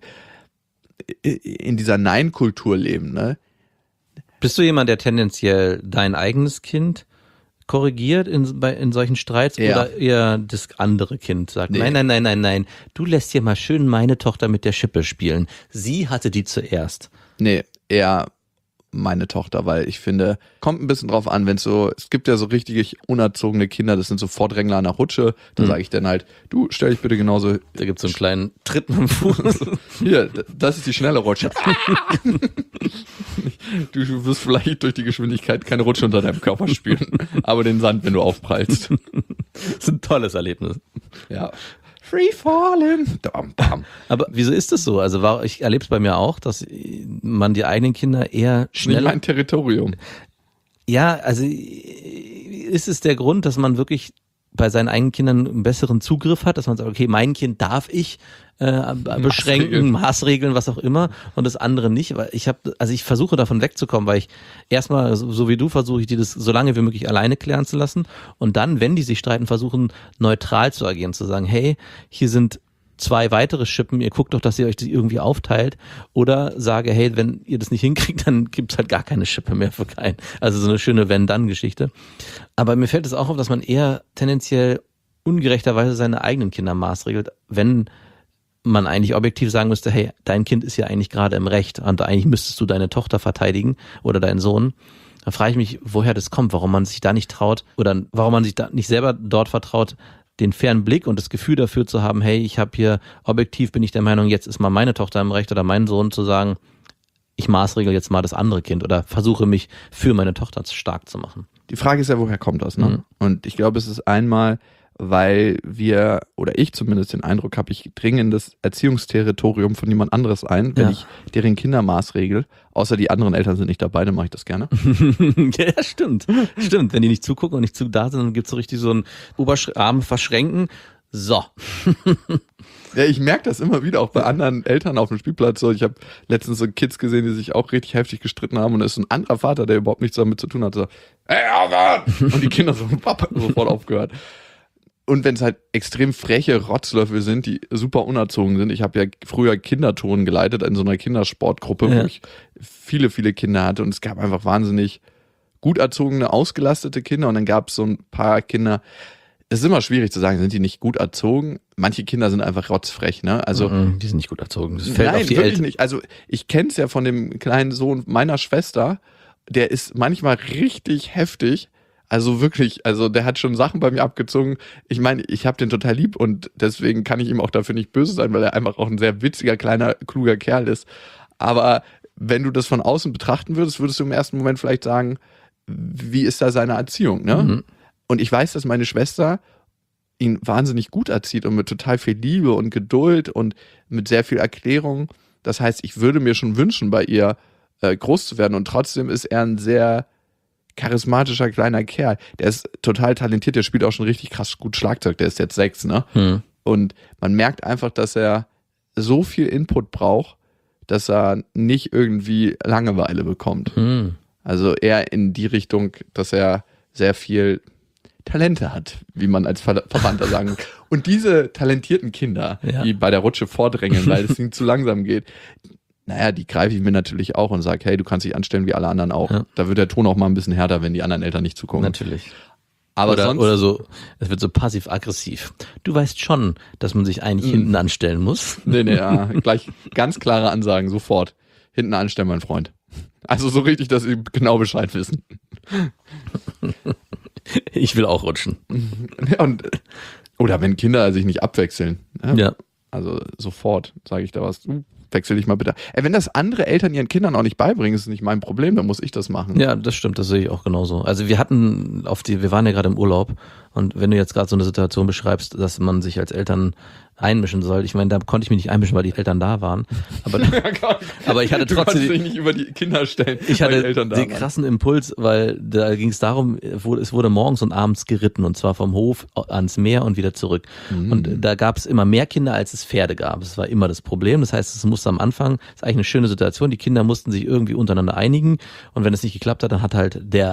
in dieser Nein-Kultur leben, ne? Bist du jemand, der tendenziell dein eigenes Kind korrigiert in, bei, in solchen Streits Ja. oder eher das andere Kind sagt, Nee. nein, nein, nein, nein, nein, du lässt hier mal schön meine Tochter mit der Schippe spielen. Sie hatte die zuerst. Nee, eher meine Tochter, weil ich finde, kommt ein bisschen drauf an, wenn es so, es gibt ja so richtig unerzogene Kinder, das sind so Vordrängler an der Rutsche, da Mhm. sage ich dann halt, du, stell dich bitte genauso, Da gibt's so einen kleinen Tritt mit dem Fuß. hier, d- das ist die schnelle Rutsche. Du, du wirst vielleicht durch die Geschwindigkeit keine Rutsche unter deinem Körper spüren, aber den Sand, wenn du aufprallst. Das ist ein tolles Erlebnis. Ja. Free falling. Bam, bam. Aber wieso ist das so? Also war, ich erlebe es bei mir auch, dass man die eigenen Kinder eher Nicht schneller... mein Territorium. Ja, also ist es der Grund, dass man wirklich bei seinen eigenen Kindern einen besseren Zugriff hat, dass man sagt, okay, mein Kind darf ich äh, beschränken, Maßregeln, was auch immer, und das andere nicht, weil ich habe, also ich versuche davon wegzukommen, weil ich erstmal, so, so wie du, versuche ich die das so lange wie möglich alleine klären zu lassen und dann, wenn die sich streiten, versuchen neutral zu agieren, zu sagen, hey, hier sind zwei weitere Schippen, ihr guckt doch, dass ihr euch die irgendwie aufteilt, oder sage, hey, wenn ihr das nicht hinkriegt, dann gibt's halt gar keine Schippe mehr für keinen. Also so eine schöne Wenn-Dann-Geschichte. Aber mir fällt es auch auf, dass man eher tendenziell ungerechterweise seine eigenen Kinder maßregelt, wenn man eigentlich objektiv sagen müsste, hey, dein Kind ist ja eigentlich gerade im Recht und eigentlich müsstest du deine Tochter verteidigen oder deinen Sohn. Da frage ich mich, woher das kommt, warum man sich da nicht traut oder warum man sich da nicht selber dort vertraut, den fairen Blick und das Gefühl dafür zu haben, hey, ich habe hier, objektiv bin ich der Meinung, jetzt ist mal meine Tochter im Recht oder mein Sohn, zu sagen, ich maßregel jetzt mal das andere Kind oder versuche mich für meine Tochter stark zu machen. Die Frage ist ja, woher kommt das, ne? Mhm. Und ich glaube, es ist einmal, weil wir, oder ich zumindest den Eindruck habe, ich dringe in das Erziehungsterritorium von jemand anderes ein, wenn Ja. ich deren Kinder maßregel, außer die anderen Eltern sind nicht dabei, dann mache ich das gerne. Ja, stimmt. Stimmt. Wenn die nicht zugucken und nicht zu da sind, dann gibt's so richtig so einen Oberarm verschränken. So. Ja, ich merke das immer wieder, auch bei anderen Eltern auf dem Spielplatz. So, ich habe letztens so Kids gesehen, die sich auch richtig heftig gestritten haben und da ist so ein anderer Vater, der überhaupt nichts damit zu tun hat, so, hey, aufhören! Und die Kinder so, Papa, sofort aufgehört. Und wenn es halt extrem freche Rotzlöffel sind, die super unerzogen sind. Ich habe ja früher Kinderturnen geleitet in so einer Kindersportgruppe, Ja. wo ich viele, viele Kinder hatte und es gab einfach wahnsinnig gut erzogene, ausgelastete Kinder und dann gab es so ein paar Kinder. Es ist immer schwierig zu sagen, sind die nicht gut erzogen? Manche Kinder sind einfach rotzfrech, ne? Also Mhm, die sind nicht gut erzogen. Das fällt nein, auf die wirklich Eltern. nicht. Also ich kenne es ja von dem kleinen Sohn meiner Schwester, der ist manchmal richtig heftig. Also wirklich, also der hat schon Sachen bei mir abgezogen. Ich meine, ich habe den total lieb und deswegen kann ich ihm auch dafür nicht böse sein, weil er einfach auch ein sehr witziger, kleiner, kluger Kerl ist. Aber wenn du das von außen betrachten würdest, würdest du im ersten Moment vielleicht sagen, wie ist da seine Erziehung, ne? Mhm. Und ich weiß, dass meine Schwester ihn wahnsinnig gut erzieht und mit total viel Liebe und Geduld und mit sehr viel Erklärung. Das heißt, ich würde mir schon wünschen, bei ihr äh, groß zu werden und trotzdem ist er ein sehr charismatischer kleiner Kerl. Der ist total talentiert, der spielt auch schon richtig krass gut Schlagzeug, der ist jetzt sechs, ne? Hm. Und man merkt einfach, dass er so viel Input braucht, dass er nicht irgendwie Langeweile bekommt. Hm. Also eher in die Richtung, dass er sehr viel Talente hat, wie man als Ver Verwandter sagen. Und diese talentierten Kinder, Ja. die bei der Rutsche vordrängeln, weil es ihnen zu langsam geht, naja, die greife ich mir natürlich auch und sage, hey, du kannst dich anstellen wie alle anderen auch. Ja. Da wird der Ton auch mal ein bisschen härter, wenn die anderen Eltern nicht zugucken. Natürlich. Aber oder, sonst, oder so, es wird so passiv-aggressiv. Du weißt schon, dass man sich eigentlich Mhm. hinten anstellen muss. nee, nee, ja, gleich ganz klare Ansagen, sofort. Hinten anstellen, mein Freund. Also so richtig, dass sie genau Bescheid wissen. Ich will auch rutschen. Und, oder wenn Kinder sich nicht abwechseln. Ne? Ja. Also sofort sage ich da was. Du, wechsel dich mal bitte. Ey, wenn das andere Eltern ihren Kindern auch nicht beibringen, ist es nicht mein Problem, dann muss ich das machen. Ja, das stimmt, das sehe ich auch genauso. Also wir hatten auf die, wir waren ja gerade im Urlaub und wenn du jetzt gerade so eine Situation beschreibst, dass man sich als Eltern einmischen soll, ich meine, da konnte ich mich nicht einmischen, weil die Eltern da waren. Aber, aber ich hatte Du trotzdem, konntest dich nicht über die Kinder stellen, ich weil die hatte Eltern da den waren. krassen Impuls, weil da ging es darum, wo- es wurde morgens und abends geritten und zwar vom Hof ans Meer und wieder zurück. Mhm. Und da gab es immer mehr Kinder, als es Pferde gab. Das war immer das Problem. Das heißt, es musste am Anfang, das ist eigentlich eine schöne Situation, die Kinder mussten sich irgendwie untereinander einigen und wenn es nicht geklappt hat, dann hat halt der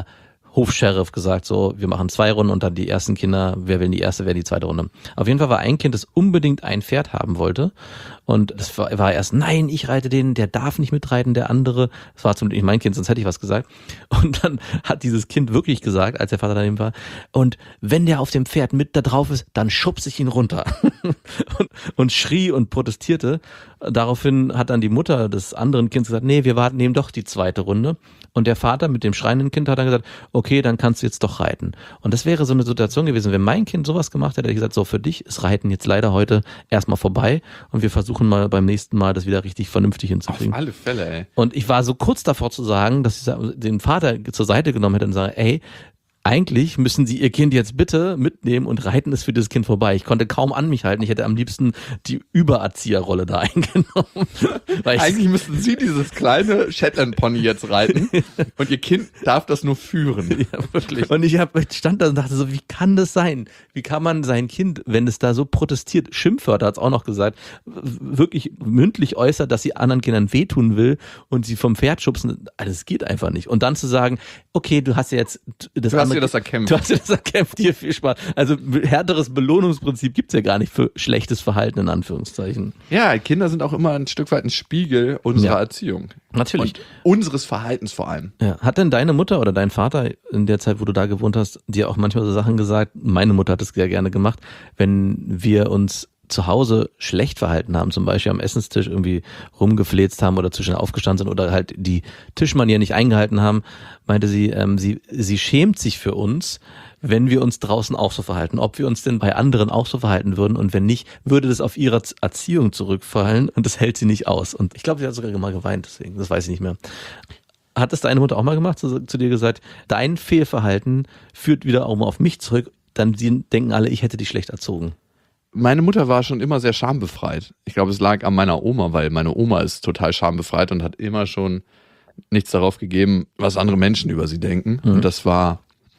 Hofsheriff gesagt, so, wir machen zwei Runden und dann die ersten Kinder, wer will die erste, wer die zweite Runde. Auf jeden Fall war ein Kind, das unbedingt ein Pferd haben wollte und das war, war erst, nein, ich reite den, der darf nicht mitreiten, der andere, das war zum Glück nicht mein Kind, sonst hätte ich was gesagt. Und dann hat dieses Kind wirklich gesagt, als der Vater daneben war, und wenn der auf dem Pferd mit da drauf ist, dann schubse ich ihn runter. und, und schrie und protestierte. Daraufhin hat dann die Mutter des anderen Kindes gesagt, nee, wir warten eben doch die zweite Runde. Und der Vater mit dem schreienden Kind hat dann gesagt, okay, dann kannst du jetzt doch reiten. Und das wäre so eine Situation gewesen, wenn mein Kind sowas gemacht hätte, hätte ich gesagt, so, für dich ist Reiten jetzt leider heute erstmal vorbei und wir versuchen mal beim nächsten Mal das wieder richtig vernünftig hinzukriegen. Auf alle Fälle, ey. Und ich war so kurz davor zu sagen, dass ich den Vater zur Seite genommen hätte und sage, ey, eigentlich müssen Sie Ihr Kind jetzt bitte mitnehmen und reiten ist für dieses Kind vorbei. Ich konnte kaum an mich halten. Ich hätte am liebsten die Übererzieherrolle da eingenommen. Weil ich Eigentlich müssten Sie dieses kleine Shetland-Pony jetzt reiten und Ihr Kind darf das nur führen. Ja, wirklich. Und ich hab, ich stand da und dachte so, wie kann das sein? Wie kann man sein Kind, wenn es da so protestiert, Schimpfwörter hat es auch noch gesagt, wirklich mündlich äußert, dass sie anderen Kindern wehtun will und sie vom Pferd schubsen? Das geht einfach nicht. Und dann zu sagen, okay, du hast ja jetzt das Du hast dir das erkämpft. Du hast dir das erkämpft, dir viel Spaß. Also härteres Belohnungsprinzip gibt's ja gar nicht für schlechtes Verhalten in Anführungszeichen. Ja, Kinder sind auch immer ein Stück weit ein Spiegel unserer Ja. Erziehung. Natürlich. Und unseres Verhaltens vor allem. Ja. Hat denn deine Mutter oder dein Vater in der Zeit, wo du da gewohnt hast, dir auch manchmal so Sachen gesagt? Meine Mutter hat es sehr gerne gemacht, wenn wir uns zu Hause schlecht verhalten haben, zum Beispiel am Essenstisch irgendwie rumgefläzt haben oder zwischen aufgestanden sind oder halt die Tischmanier nicht eingehalten haben, meinte sie, ähm, sie, sie schämt sich für uns, wenn wir uns draußen auch so verhalten, ob wir uns denn bei anderen auch so verhalten würden und wenn nicht, würde das auf ihre Erziehung zurückfallen und das hält sie nicht aus. Und ich glaube, sie hat sogar mal geweint, deswegen, das weiß ich nicht mehr. Hat es deine Mutter auch mal gemacht, zu, zu dir gesagt, dein Fehlverhalten führt wieder auch mal auf mich zurück, dann denken alle, ich hätte dich schlecht erzogen. Meine Mutter war schon immer sehr schambefreit. Ich glaube, es lag an meiner Oma, weil meine Oma ist total schambefreit und hat immer schon nichts darauf gegeben, was andere Menschen über sie denken. Mhm. Und das war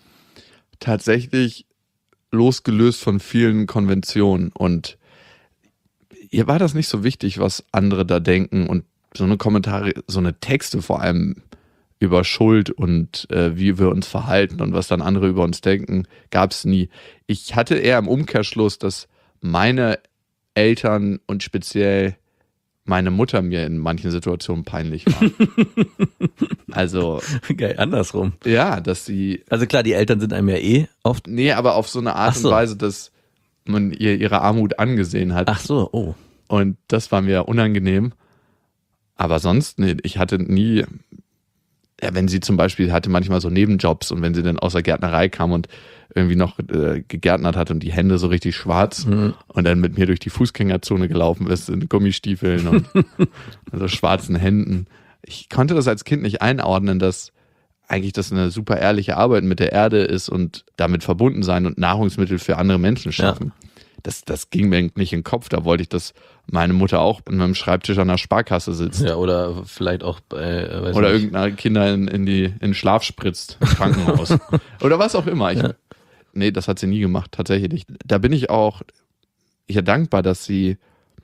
tatsächlich losgelöst von vielen Konventionen. Und ihr war das nicht so wichtig, was andere da denken. Und so eine Kommentare, so eine Texte vor allem über Schuld und äh, wie wir uns verhalten und was dann andere über uns denken, gab es nie. Ich hatte eher im Umkehrschluss, dass meine Eltern und speziell meine Mutter mir in manchen Situationen peinlich waren. Also geil, andersrum. Ja, dass sie... Also klar, die Eltern sind einem ja eh oft... Nee, aber auf so eine Art so. und Weise, dass man ihr ihre Armut angesehen hat. Ach so, oh. Und das war mir unangenehm. Aber sonst, nee, ich hatte nie... Ja, wenn sie zum Beispiel hatte manchmal so Nebenjobs und wenn sie dann aus der Gärtnerei kam und irgendwie noch äh, gegärtnert hat und die Hände so richtig schwarz mhm. und dann mit mir durch die Fußgängerzone gelaufen ist in Gummistiefeln und so schwarzen Händen. Ich konnte das als Kind nicht einordnen, dass eigentlich das eine super ehrliche Arbeit mit der Erde ist und damit verbunden sein und Nahrungsmittel für andere Menschen schaffen. Ja. Das, das ging mir nicht in den Kopf. Da wollte ich, dass meine Mutter auch an meinem Schreibtisch an der Sparkasse sitzt. Ja, oder vielleicht auch bei, äh, weiß oder nicht. irgendeine Kinder in, in, die, in den Schlaf spritzt im Krankenhaus. Oder was auch immer. Ich, Ja. Nee, das hat sie nie gemacht, tatsächlich nicht. Da bin ich auch ja dankbar, dass sie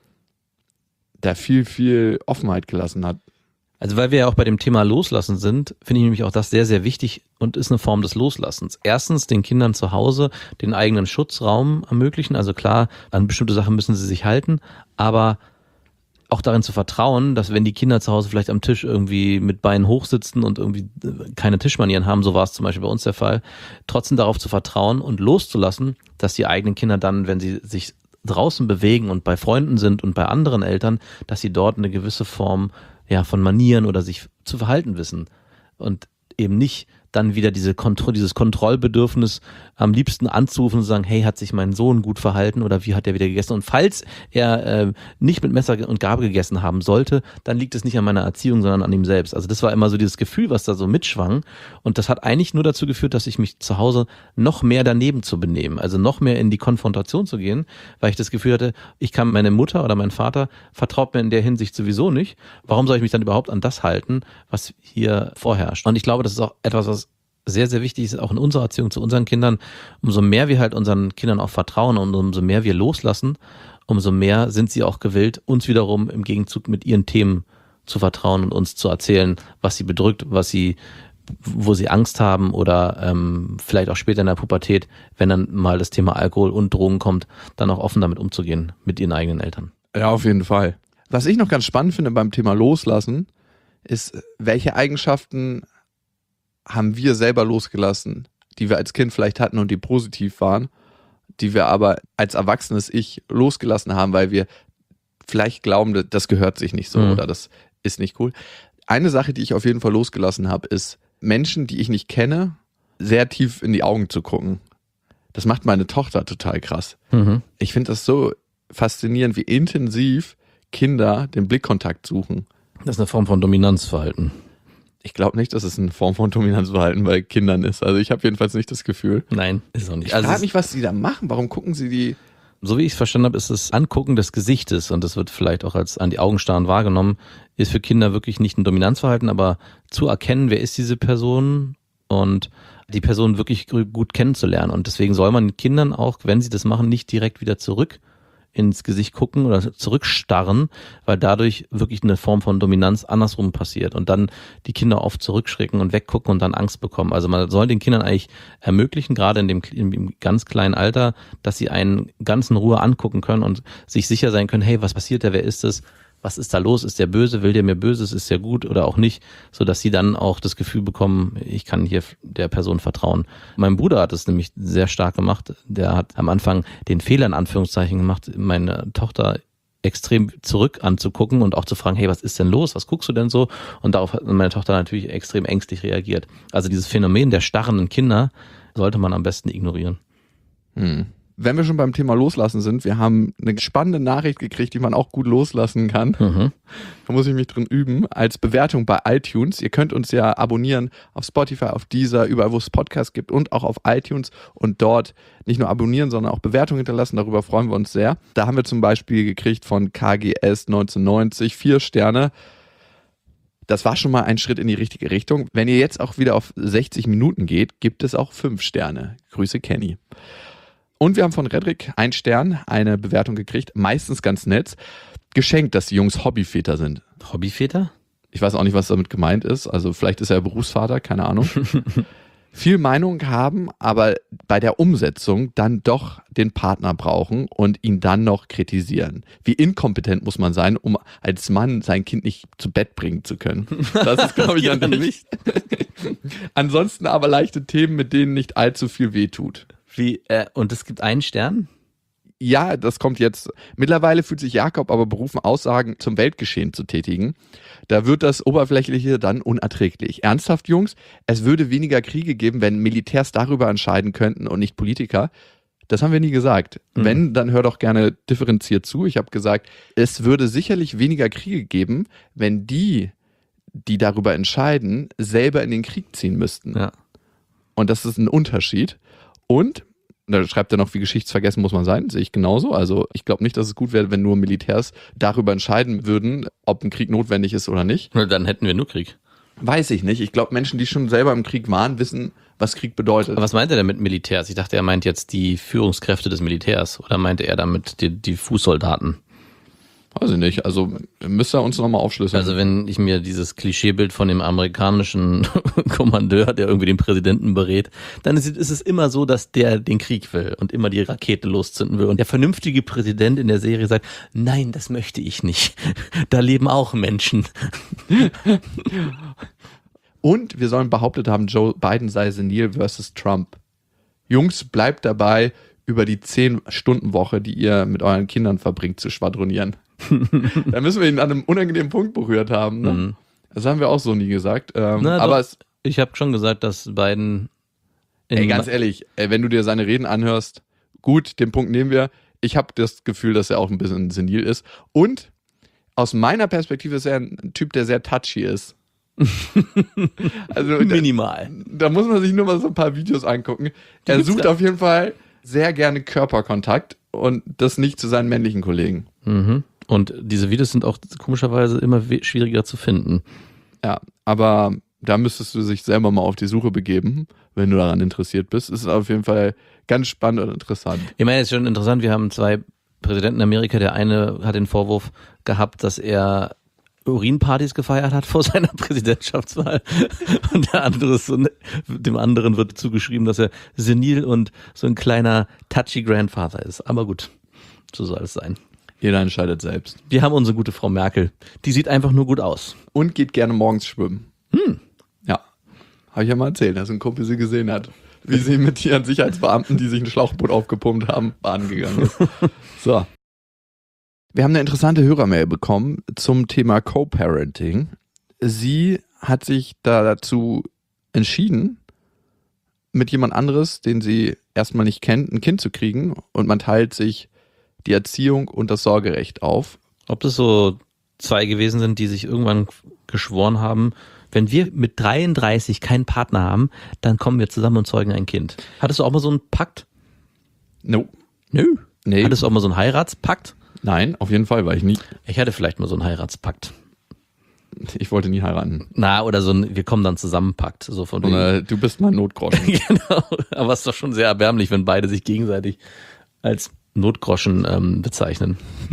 da viel, viel Offenheit gelassen hat. Also weil wir ja auch bei dem Thema Loslassen sind, finde ich nämlich auch das sehr, sehr wichtig und ist eine Form des Loslassens. Erstens den Kindern zu Hause den eigenen Schutzraum ermöglichen. Also klar, an bestimmte Sachen müssen sie sich halten, aber auch darin zu vertrauen, dass wenn die Kinder zu Hause vielleicht am Tisch irgendwie mit Beinen hoch sitzen und irgendwie keine Tischmanieren haben, so war es zum Beispiel bei uns der Fall, trotzdem darauf zu vertrauen und loszulassen, dass die eigenen Kinder dann, wenn sie sich draußen bewegen und bei Freunden sind und bei anderen Eltern, dass sie dort eine gewisse Form ja, von Manieren oder sich zu verhalten wissen und eben nicht dann wieder diese Kontro- dieses Kontrollbedürfnis am liebsten anzurufen und zu sagen, hey, hat sich mein Sohn gut verhalten oder wie hat er wieder gegessen? Und falls er äh, nicht mit Messer und Gabel gegessen haben sollte, dann liegt es nicht an meiner Erziehung, sondern an ihm selbst. Also das war immer so dieses Gefühl, was da so mitschwang und das hat eigentlich nur dazu geführt, dass ich mich zu Hause noch mehr daneben zu benehmen, also noch mehr in die Konfrontation zu gehen, weil ich das Gefühl hatte, ich kann meine Mutter oder mein Vater vertraut mir in der Hinsicht sowieso nicht. Warum soll ich mich dann überhaupt an das halten, was hier vorherrscht? Und ich glaube, das ist auch etwas, was sehr, sehr wichtig ist, auch in unserer Erziehung zu unseren Kindern. Umso mehr wir halt unseren Kindern auch vertrauen und umso mehr wir loslassen, umso mehr sind sie auch gewillt, uns wiederum im Gegenzug mit ihren Themen zu vertrauen und uns zu erzählen, was sie bedrückt, was sie wo sie Angst haben oder ähm, vielleicht auch später in der Pubertät, wenn dann mal das Thema Alkohol und Drogen kommt, dann auch offen damit umzugehen mit ihren eigenen Eltern. Ja, auf jeden Fall. Was ich noch ganz spannend finde beim Thema Loslassen, ist, welche Eigenschaften haben wir selber losgelassen, die wir als Kind vielleicht hatten und die positiv waren, die wir aber als erwachsenes Ich losgelassen haben, weil wir vielleicht glauben, das gehört sich nicht so mhm. oder das ist nicht cool. Eine Sache, die ich auf jeden Fall losgelassen habe, ist, Menschen, die ich nicht kenne, sehr tief in die Augen zu gucken. Das macht meine Tochter total krass. Mhm. Ich finde das so faszinierend, wie intensiv Kinder den Blickkontakt suchen. Das ist eine Form von Dominanzverhalten. Ich glaube nicht, dass es eine Form von Dominanzverhalten bei Kindern ist. Also ich habe jedenfalls nicht das Gefühl. Nein, ist auch nicht. Ich also frage mich, was die da machen. Warum gucken sie die... So wie ich es verstanden habe, ist das Angucken des Gesichtes, und das wird vielleicht auch als an die Augen starren wahrgenommen, ist für Kinder wirklich nicht ein Dominanzverhalten, aber zu erkennen, wer ist diese Person und die Person wirklich gut kennenzulernen. Und deswegen soll man Kindern auch, wenn sie das machen, nicht direkt wieder zurück ins Gesicht gucken oder zurückstarren, weil dadurch wirklich eine Form von Dominanz andersrum passiert und dann die Kinder oft zurückschrecken und weggucken und dann Angst bekommen. Also man soll den Kindern eigentlich ermöglichen, gerade in dem, in dem ganz kleinen Alter, dass sie einen ganz in Ruhe angucken können und sich sicher sein können, hey, was passiert da, wer ist es? Was ist da los? Ist der böse? Will der mir Böses? Ist der gut oder auch nicht? So dass sie dann auch das Gefühl bekommen, ich kann hier der Person vertrauen. Mein Bruder hat es nämlich sehr stark gemacht. Der hat am Anfang den Fehler in Anführungszeichen gemacht, meine Tochter extrem zurück anzugucken und auch zu fragen, hey, was ist denn los? Was guckst du denn so? Und darauf hat meine Tochter natürlich extrem ängstlich reagiert. Also dieses Phänomen der starrenden Kinder sollte man am besten ignorieren. Hm. Wenn wir schon beim Thema Loslassen sind, wir haben eine spannende Nachricht gekriegt, die man auch gut loslassen kann. Mhm. Da muss ich mich drin üben. Als Bewertung bei iTunes. Ihr könnt uns ja abonnieren auf Spotify, auf Deezer, überall, wo es Podcasts gibt und auch auf iTunes und dort nicht nur abonnieren, sondern auch Bewertungen hinterlassen. Darüber freuen wir uns sehr. Da haben wir zum Beispiel gekriegt von K G S neunzehnhundertneunzig vier Sterne. Das war schon mal ein Schritt in die richtige Richtung. Wenn ihr jetzt auch wieder auf sechzig Minuten geht, gibt es auch fünf Sterne. Grüße, Kenny. Und wir haben von Redrick ein Stern, eine Bewertung gekriegt, meistens ganz nett. Geschenkt, dass die Jungs Hobbyväter sind. Hobbyväter? Ich weiß auch nicht, was damit gemeint ist. Also vielleicht ist er Berufsvater, keine Ahnung. Viel Meinung haben, aber bei der Umsetzung dann doch den Partner brauchen und ihn dann noch kritisieren. Wie inkompetent muss man sein, um als Mann sein Kind nicht zu Bett bringen zu können? Das ist, glaube ich, ja nicht. Ansonsten aber leichte Themen, mit denen nicht allzu viel wehtut. Wie, äh, und es gibt einen Stern? Ja, das kommt jetzt. Mittlerweile fühlt sich Jakob aber berufen, Aussagen zum Weltgeschehen zu tätigen. Da wird das Oberflächliche dann unerträglich. Ernsthaft, Jungs? Es würde weniger Kriege geben, wenn Militärs darüber entscheiden könnten und nicht Politiker. Das haben wir nie gesagt. Mhm. Wenn, dann hör doch gerne differenziert zu. Ich habe gesagt, es würde sicherlich weniger Kriege geben, wenn die, die darüber entscheiden, selber in den Krieg ziehen müssten. Ja. Und das ist ein Unterschied. Und, da schreibt er noch, wie geschichtsvergessen muss man sein, sehe ich genauso. Also ich glaube nicht, dass es gut wäre, wenn nur Militärs darüber entscheiden würden, ob ein Krieg notwendig ist oder nicht. Dann hätten wir nur Krieg. Weiß ich nicht. Ich glaube, Menschen, die schon selber im Krieg waren, wissen, was Krieg bedeutet. Aber was meint er denn mit Militärs? Ich dachte, er meint jetzt die Führungskräfte des Militärs. Oder meinte er damit die, die Fußsoldaten? Weiß ich nicht. Also müsste er uns nochmal aufschlüsseln. Also wenn ich mir dieses Klischeebild von dem amerikanischen Kommandeur, der irgendwie den Präsidenten berät, dann ist, ist es immer so, dass der den Krieg will und immer die Rakete loszünden will. Und der vernünftige Präsident in der Serie sagt, nein, das möchte ich nicht. Da leben auch Menschen. Und wir sollen behauptet haben, Joe Biden sei senil versus Trump. Jungs, bleibt dabei, über die zehn-Stunden-Woche, die ihr mit euren Kindern verbringt, zu schwadronieren. Da müssen wir ihn an einem unangenehmen Punkt berührt haben. Ne? Mhm. Das haben wir auch so nie gesagt. Ähm, Na, aber doch, es, ich habe schon gesagt, dass Biden... Ey, ganz ehrlich, ey, wenn du dir seine Reden anhörst, gut, den Punkt nehmen wir. Ich habe das Gefühl, dass er auch ein bisschen senil ist. Und aus meiner Perspektive ist er ein Typ, der sehr touchy ist. Also minimal. Da, da muss man sich nur mal so ein paar Videos angucken. Die er sucht da. auf jeden Fall sehr gerne Körperkontakt und das nicht zu seinen männlichen Kollegen. Mhm. Und diese Videos sind auch komischerweise immer schwieriger zu finden. Ja, aber da müsstest du dich selber mal auf die Suche begeben, wenn du daran interessiert bist. Es ist auf jeden Fall ganz spannend und interessant. Ich meine, es ist schon interessant, wir haben zwei Präsidenten in Amerika. Der eine hat den Vorwurf gehabt, dass er Urinpartys gefeiert hat vor seiner Präsidentschaftswahl und der andere ist so, dem anderen wird zugeschrieben, dass er senil und so ein kleiner touchy Grandfather ist. Aber gut, so soll es sein. Jeder entscheidet selbst. Wir haben unsere gute Frau Merkel. Die sieht einfach nur gut aus. Und geht gerne morgens schwimmen. Hm. Ja, habe ich ja mal erzählt, dass ein Kumpel sie gesehen hat. Wie sie mit ihren Sicherheitsbeamten, die sich ein Schlauchboot aufgepumpt haben, baden gegangen ist. So. Wir haben eine interessante Hörermail bekommen zum Thema Co-Parenting. Sie hat sich da dazu entschieden, mit jemand anderes, den sie erstmal nicht kennt, ein Kind zu kriegen und man teilt sich die Erziehung und das Sorgerecht auf. Ob das so zwei gewesen sind, die sich irgendwann geschworen haben, wenn wir mit dreiunddreißig keinen Partner haben, dann kommen wir zusammen und zeugen ein Kind. Hattest du auch mal so einen Pakt? No. Nö. Nee. Hattest du auch mal so einen Heiratspakt? Nein, auf jeden Fall, weil ich nie, Ich hatte vielleicht mal so einen Heiratspakt. ich wollte nie heiraten. Na, oder so ein, wir kommen dann zusammen Pakt. So von Und, wegen. äh, du bist mein Notgroschen. Genau. Aber es ist doch schon sehr erbärmlich, wenn beide sich gegenseitig als Notgroschen ähm, bezeichnen.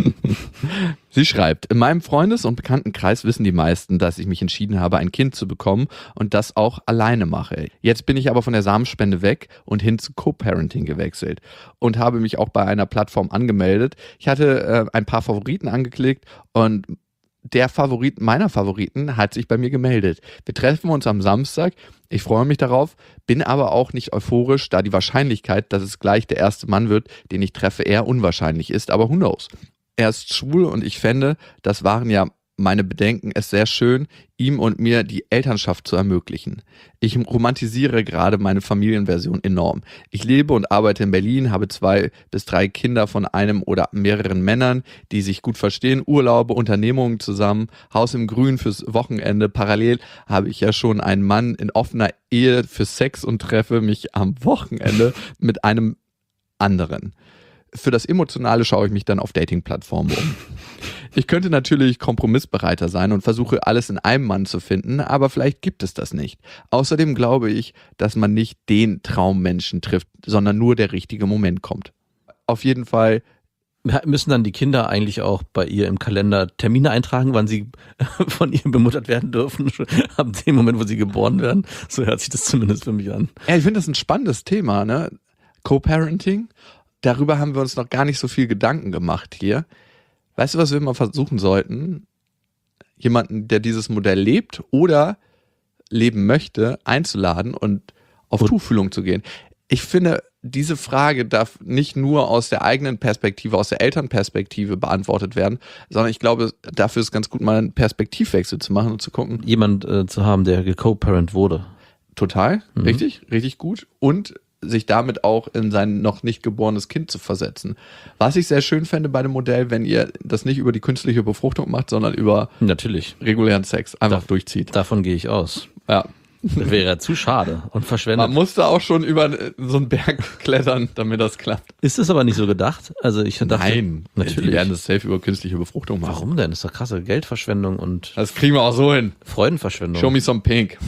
Sie schreibt, in meinem Freundes- und Bekanntenkreis wissen die meisten, dass ich mich entschieden habe, ein Kind zu bekommen und das auch alleine mache. Jetzt bin ich aber von der Samenspende weg und hin zu Co-Parenting gewechselt und habe mich auch bei einer Plattform angemeldet. Ich hatte äh, ein paar Favoriten angeklickt und der Favorit meiner Favoriten hat sich bei mir gemeldet. Wir treffen uns am Samstag. Ich freue mich darauf, bin aber auch nicht euphorisch, da die Wahrscheinlichkeit, dass es gleich der erste Mann wird, den ich treffe, eher unwahrscheinlich ist. Aber who knows? Er ist schwul und ich fände, das waren ja meine Bedenken, es sehr schön, ihm und mir die Elternschaft zu ermöglichen. Ich romantisiere gerade meine Familienversion enorm. Ich lebe und arbeite in Berlin, habe zwei bis drei Kinder von einem oder mehreren Männern, die sich gut verstehen, Urlaube, Unternehmungen zusammen, Haus im Grün fürs Wochenende. Parallel habe ich ja schon einen Mann in offener Ehe für Sex und treffe mich am Wochenende mit einem anderen. Für das Emotionale schaue ich mich dann auf Dating-Plattformen um. Ich könnte natürlich kompromissbereiter sein und versuche alles in einem Mann zu finden, aber vielleicht gibt es das nicht. Außerdem glaube ich, dass man nicht den Traummenschen trifft, sondern nur der richtige Moment kommt. Auf jeden Fall Müssen dann die Kinder eigentlich auch bei ihr im Kalender Termine eintragen, wann sie von ihr bemuttert werden dürfen, ab dem Moment, wo sie geboren werden? So hört sich das zumindest für mich an. Ja, ich finde das ein spannendes Thema, ne? Co-Parenting. Darüber haben wir uns noch gar nicht so viel Gedanken gemacht hier. Weißt du, was wir mal versuchen sollten? Jemanden, der dieses Modell lebt oder leben möchte, einzuladen und auf Und Tuchfühlung zu gehen. Ich finde, diese Frage darf nicht nur aus der eigenen Perspektive, aus der Elternperspektive beantwortet werden, sondern ich glaube, dafür ist ganz gut, mal einen Perspektivwechsel zu machen und zu gucken. Jemand äh, zu haben, der geco-parent wurde. Total, Mhm. richtig, richtig gut. Und sich damit auch in sein noch nicht geborenes Kind zu versetzen. Was ich sehr schön fände bei dem Modell, wenn ihr das nicht über die künstliche Befruchtung macht, sondern über Natürlich. regulären Sex einfach Da- durchzieht. Davon gehe ich aus. Ja. Das wäre zu schade und verschwendet. Man musste auch schon über so einen Berg klettern, damit das klappt. Ist es aber nicht so gedacht? Also ich dachte, Nein, natürlich. die werden das safe über künstliche Befruchtung machen. Warum denn? Das ist doch krasse Geldverschwendung und Das kriegen wir auch so hin. Freudenverschwendung. Show me some pink.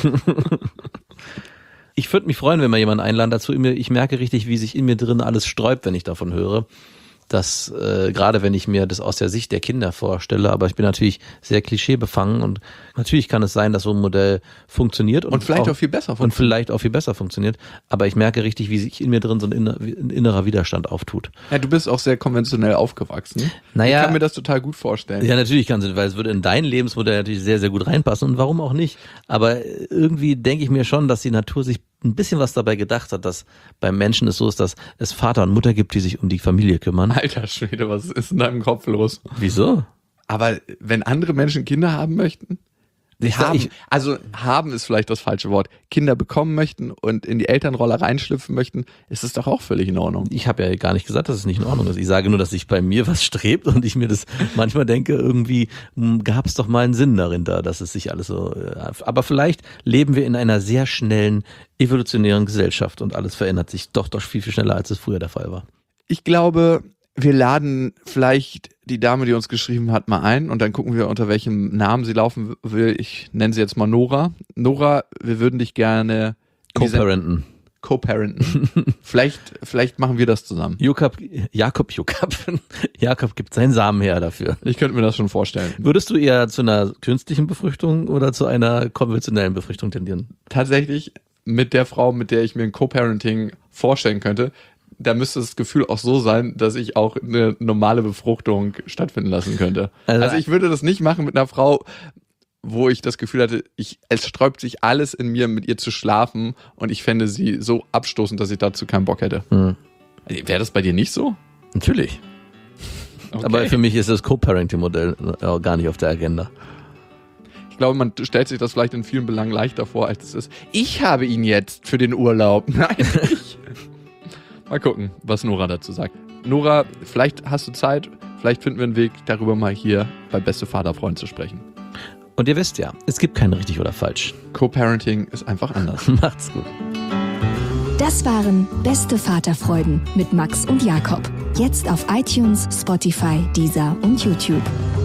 Ich würde mich freuen, wenn wir jemanden einladen dazu. Ich merke richtig, wie sich in mir drin alles sträubt, wenn ich davon höre. Dass äh, gerade wenn ich mir das aus der Sicht der Kinder vorstelle, aber ich bin natürlich sehr klischeebefangen und natürlich kann es sein, dass so ein Modell funktioniert. Und, Und vielleicht auch viel besser Und funktioniert. vielleicht auch viel besser funktioniert. Aber ich merke richtig, wie sich in mir drin so ein, inner, ein innerer Widerstand auftut. Ja, du bist auch sehr konventionell aufgewachsen. Naja. Ich kann mir das total gut vorstellen. Ja, natürlich kannst du, weil es würde in dein Lebensmodell natürlich sehr, sehr gut reinpassen und warum auch nicht. Aber irgendwie denke ich mir schon, dass die Natur sich ein bisschen was dabei gedacht hat, dass beim Menschen es so ist, dass es Vater und Mutter gibt, die sich um die Familie kümmern. Alter Schwede, was ist in deinem Kopf los? Wieso? Aber wenn andere Menschen Kinder haben möchten, die Ich- haben, ich- also haben ist vielleicht das falsche Wort, Kinder bekommen möchten und in die Elternrolle reinschlüpfen möchten, ist es doch auch völlig in Ordnung. Ich habe ja gar nicht gesagt, dass es nicht in Ordnung ist. Ich sage nur, dass sich bei mir was strebt und ich mir das manchmal denke, irgendwie gab es doch mal einen Sinn darin da, dass es sich alles so... äh, Aber vielleicht leben wir in einer sehr schnellen, evolutionären Gesellschaft und alles verändert sich doch doch viel, viel schneller, als es früher der Fall war. Ich glaube, wir laden vielleicht die Dame, die uns geschrieben hat, mal ein und dann gucken wir, unter welchem Namen sie laufen will. Ich nenne sie jetzt mal Nora. Nora, wir würden dich gerne in die Send- Co-parenten. co-parenten. vielleicht, vielleicht machen wir das zusammen. Jakob, Jakob, Jakob, Jakob gibt seinen Samen her dafür. Ich könnte mir das schon vorstellen. Würdest du eher zu einer künstlichen Befruchtung oder zu einer konventionellen Befruchtung tendieren? Tatsächlich mit der Frau, mit der ich mir ein Co-Parenting vorstellen könnte, da müsste das Gefühl auch so sein, dass ich auch eine normale Befruchtung stattfinden lassen könnte. Also, also ich würde das nicht machen mit einer Frau, wo ich das Gefühl hatte, ich, es sträubt sich alles in mir, mit ihr zu schlafen und ich fände sie so abstoßend, dass ich dazu keinen Bock hätte. Hm. Wäre das bei dir nicht so? Natürlich. Okay. Aber für mich ist das Co-Parenting-Modell gar nicht auf der Agenda. Ich glaube, man stellt sich das vielleicht in vielen Belangen leichter vor, als es ist. Ich habe ihn jetzt für den Urlaub. Nein, ich. Mal gucken, was Nora dazu sagt. Nora, vielleicht hast du Zeit, vielleicht finden wir einen Weg, darüber mal hier bei Beste Vaterfreund zu sprechen. Und ihr wisst ja, es gibt kein richtig oder falsch. Co-Parenting ist einfach anders. Macht's gut. Das waren Beste Vaterfreuden mit Max und Jakob. Jetzt auf iTunes, Spotify, Deezer und YouTube.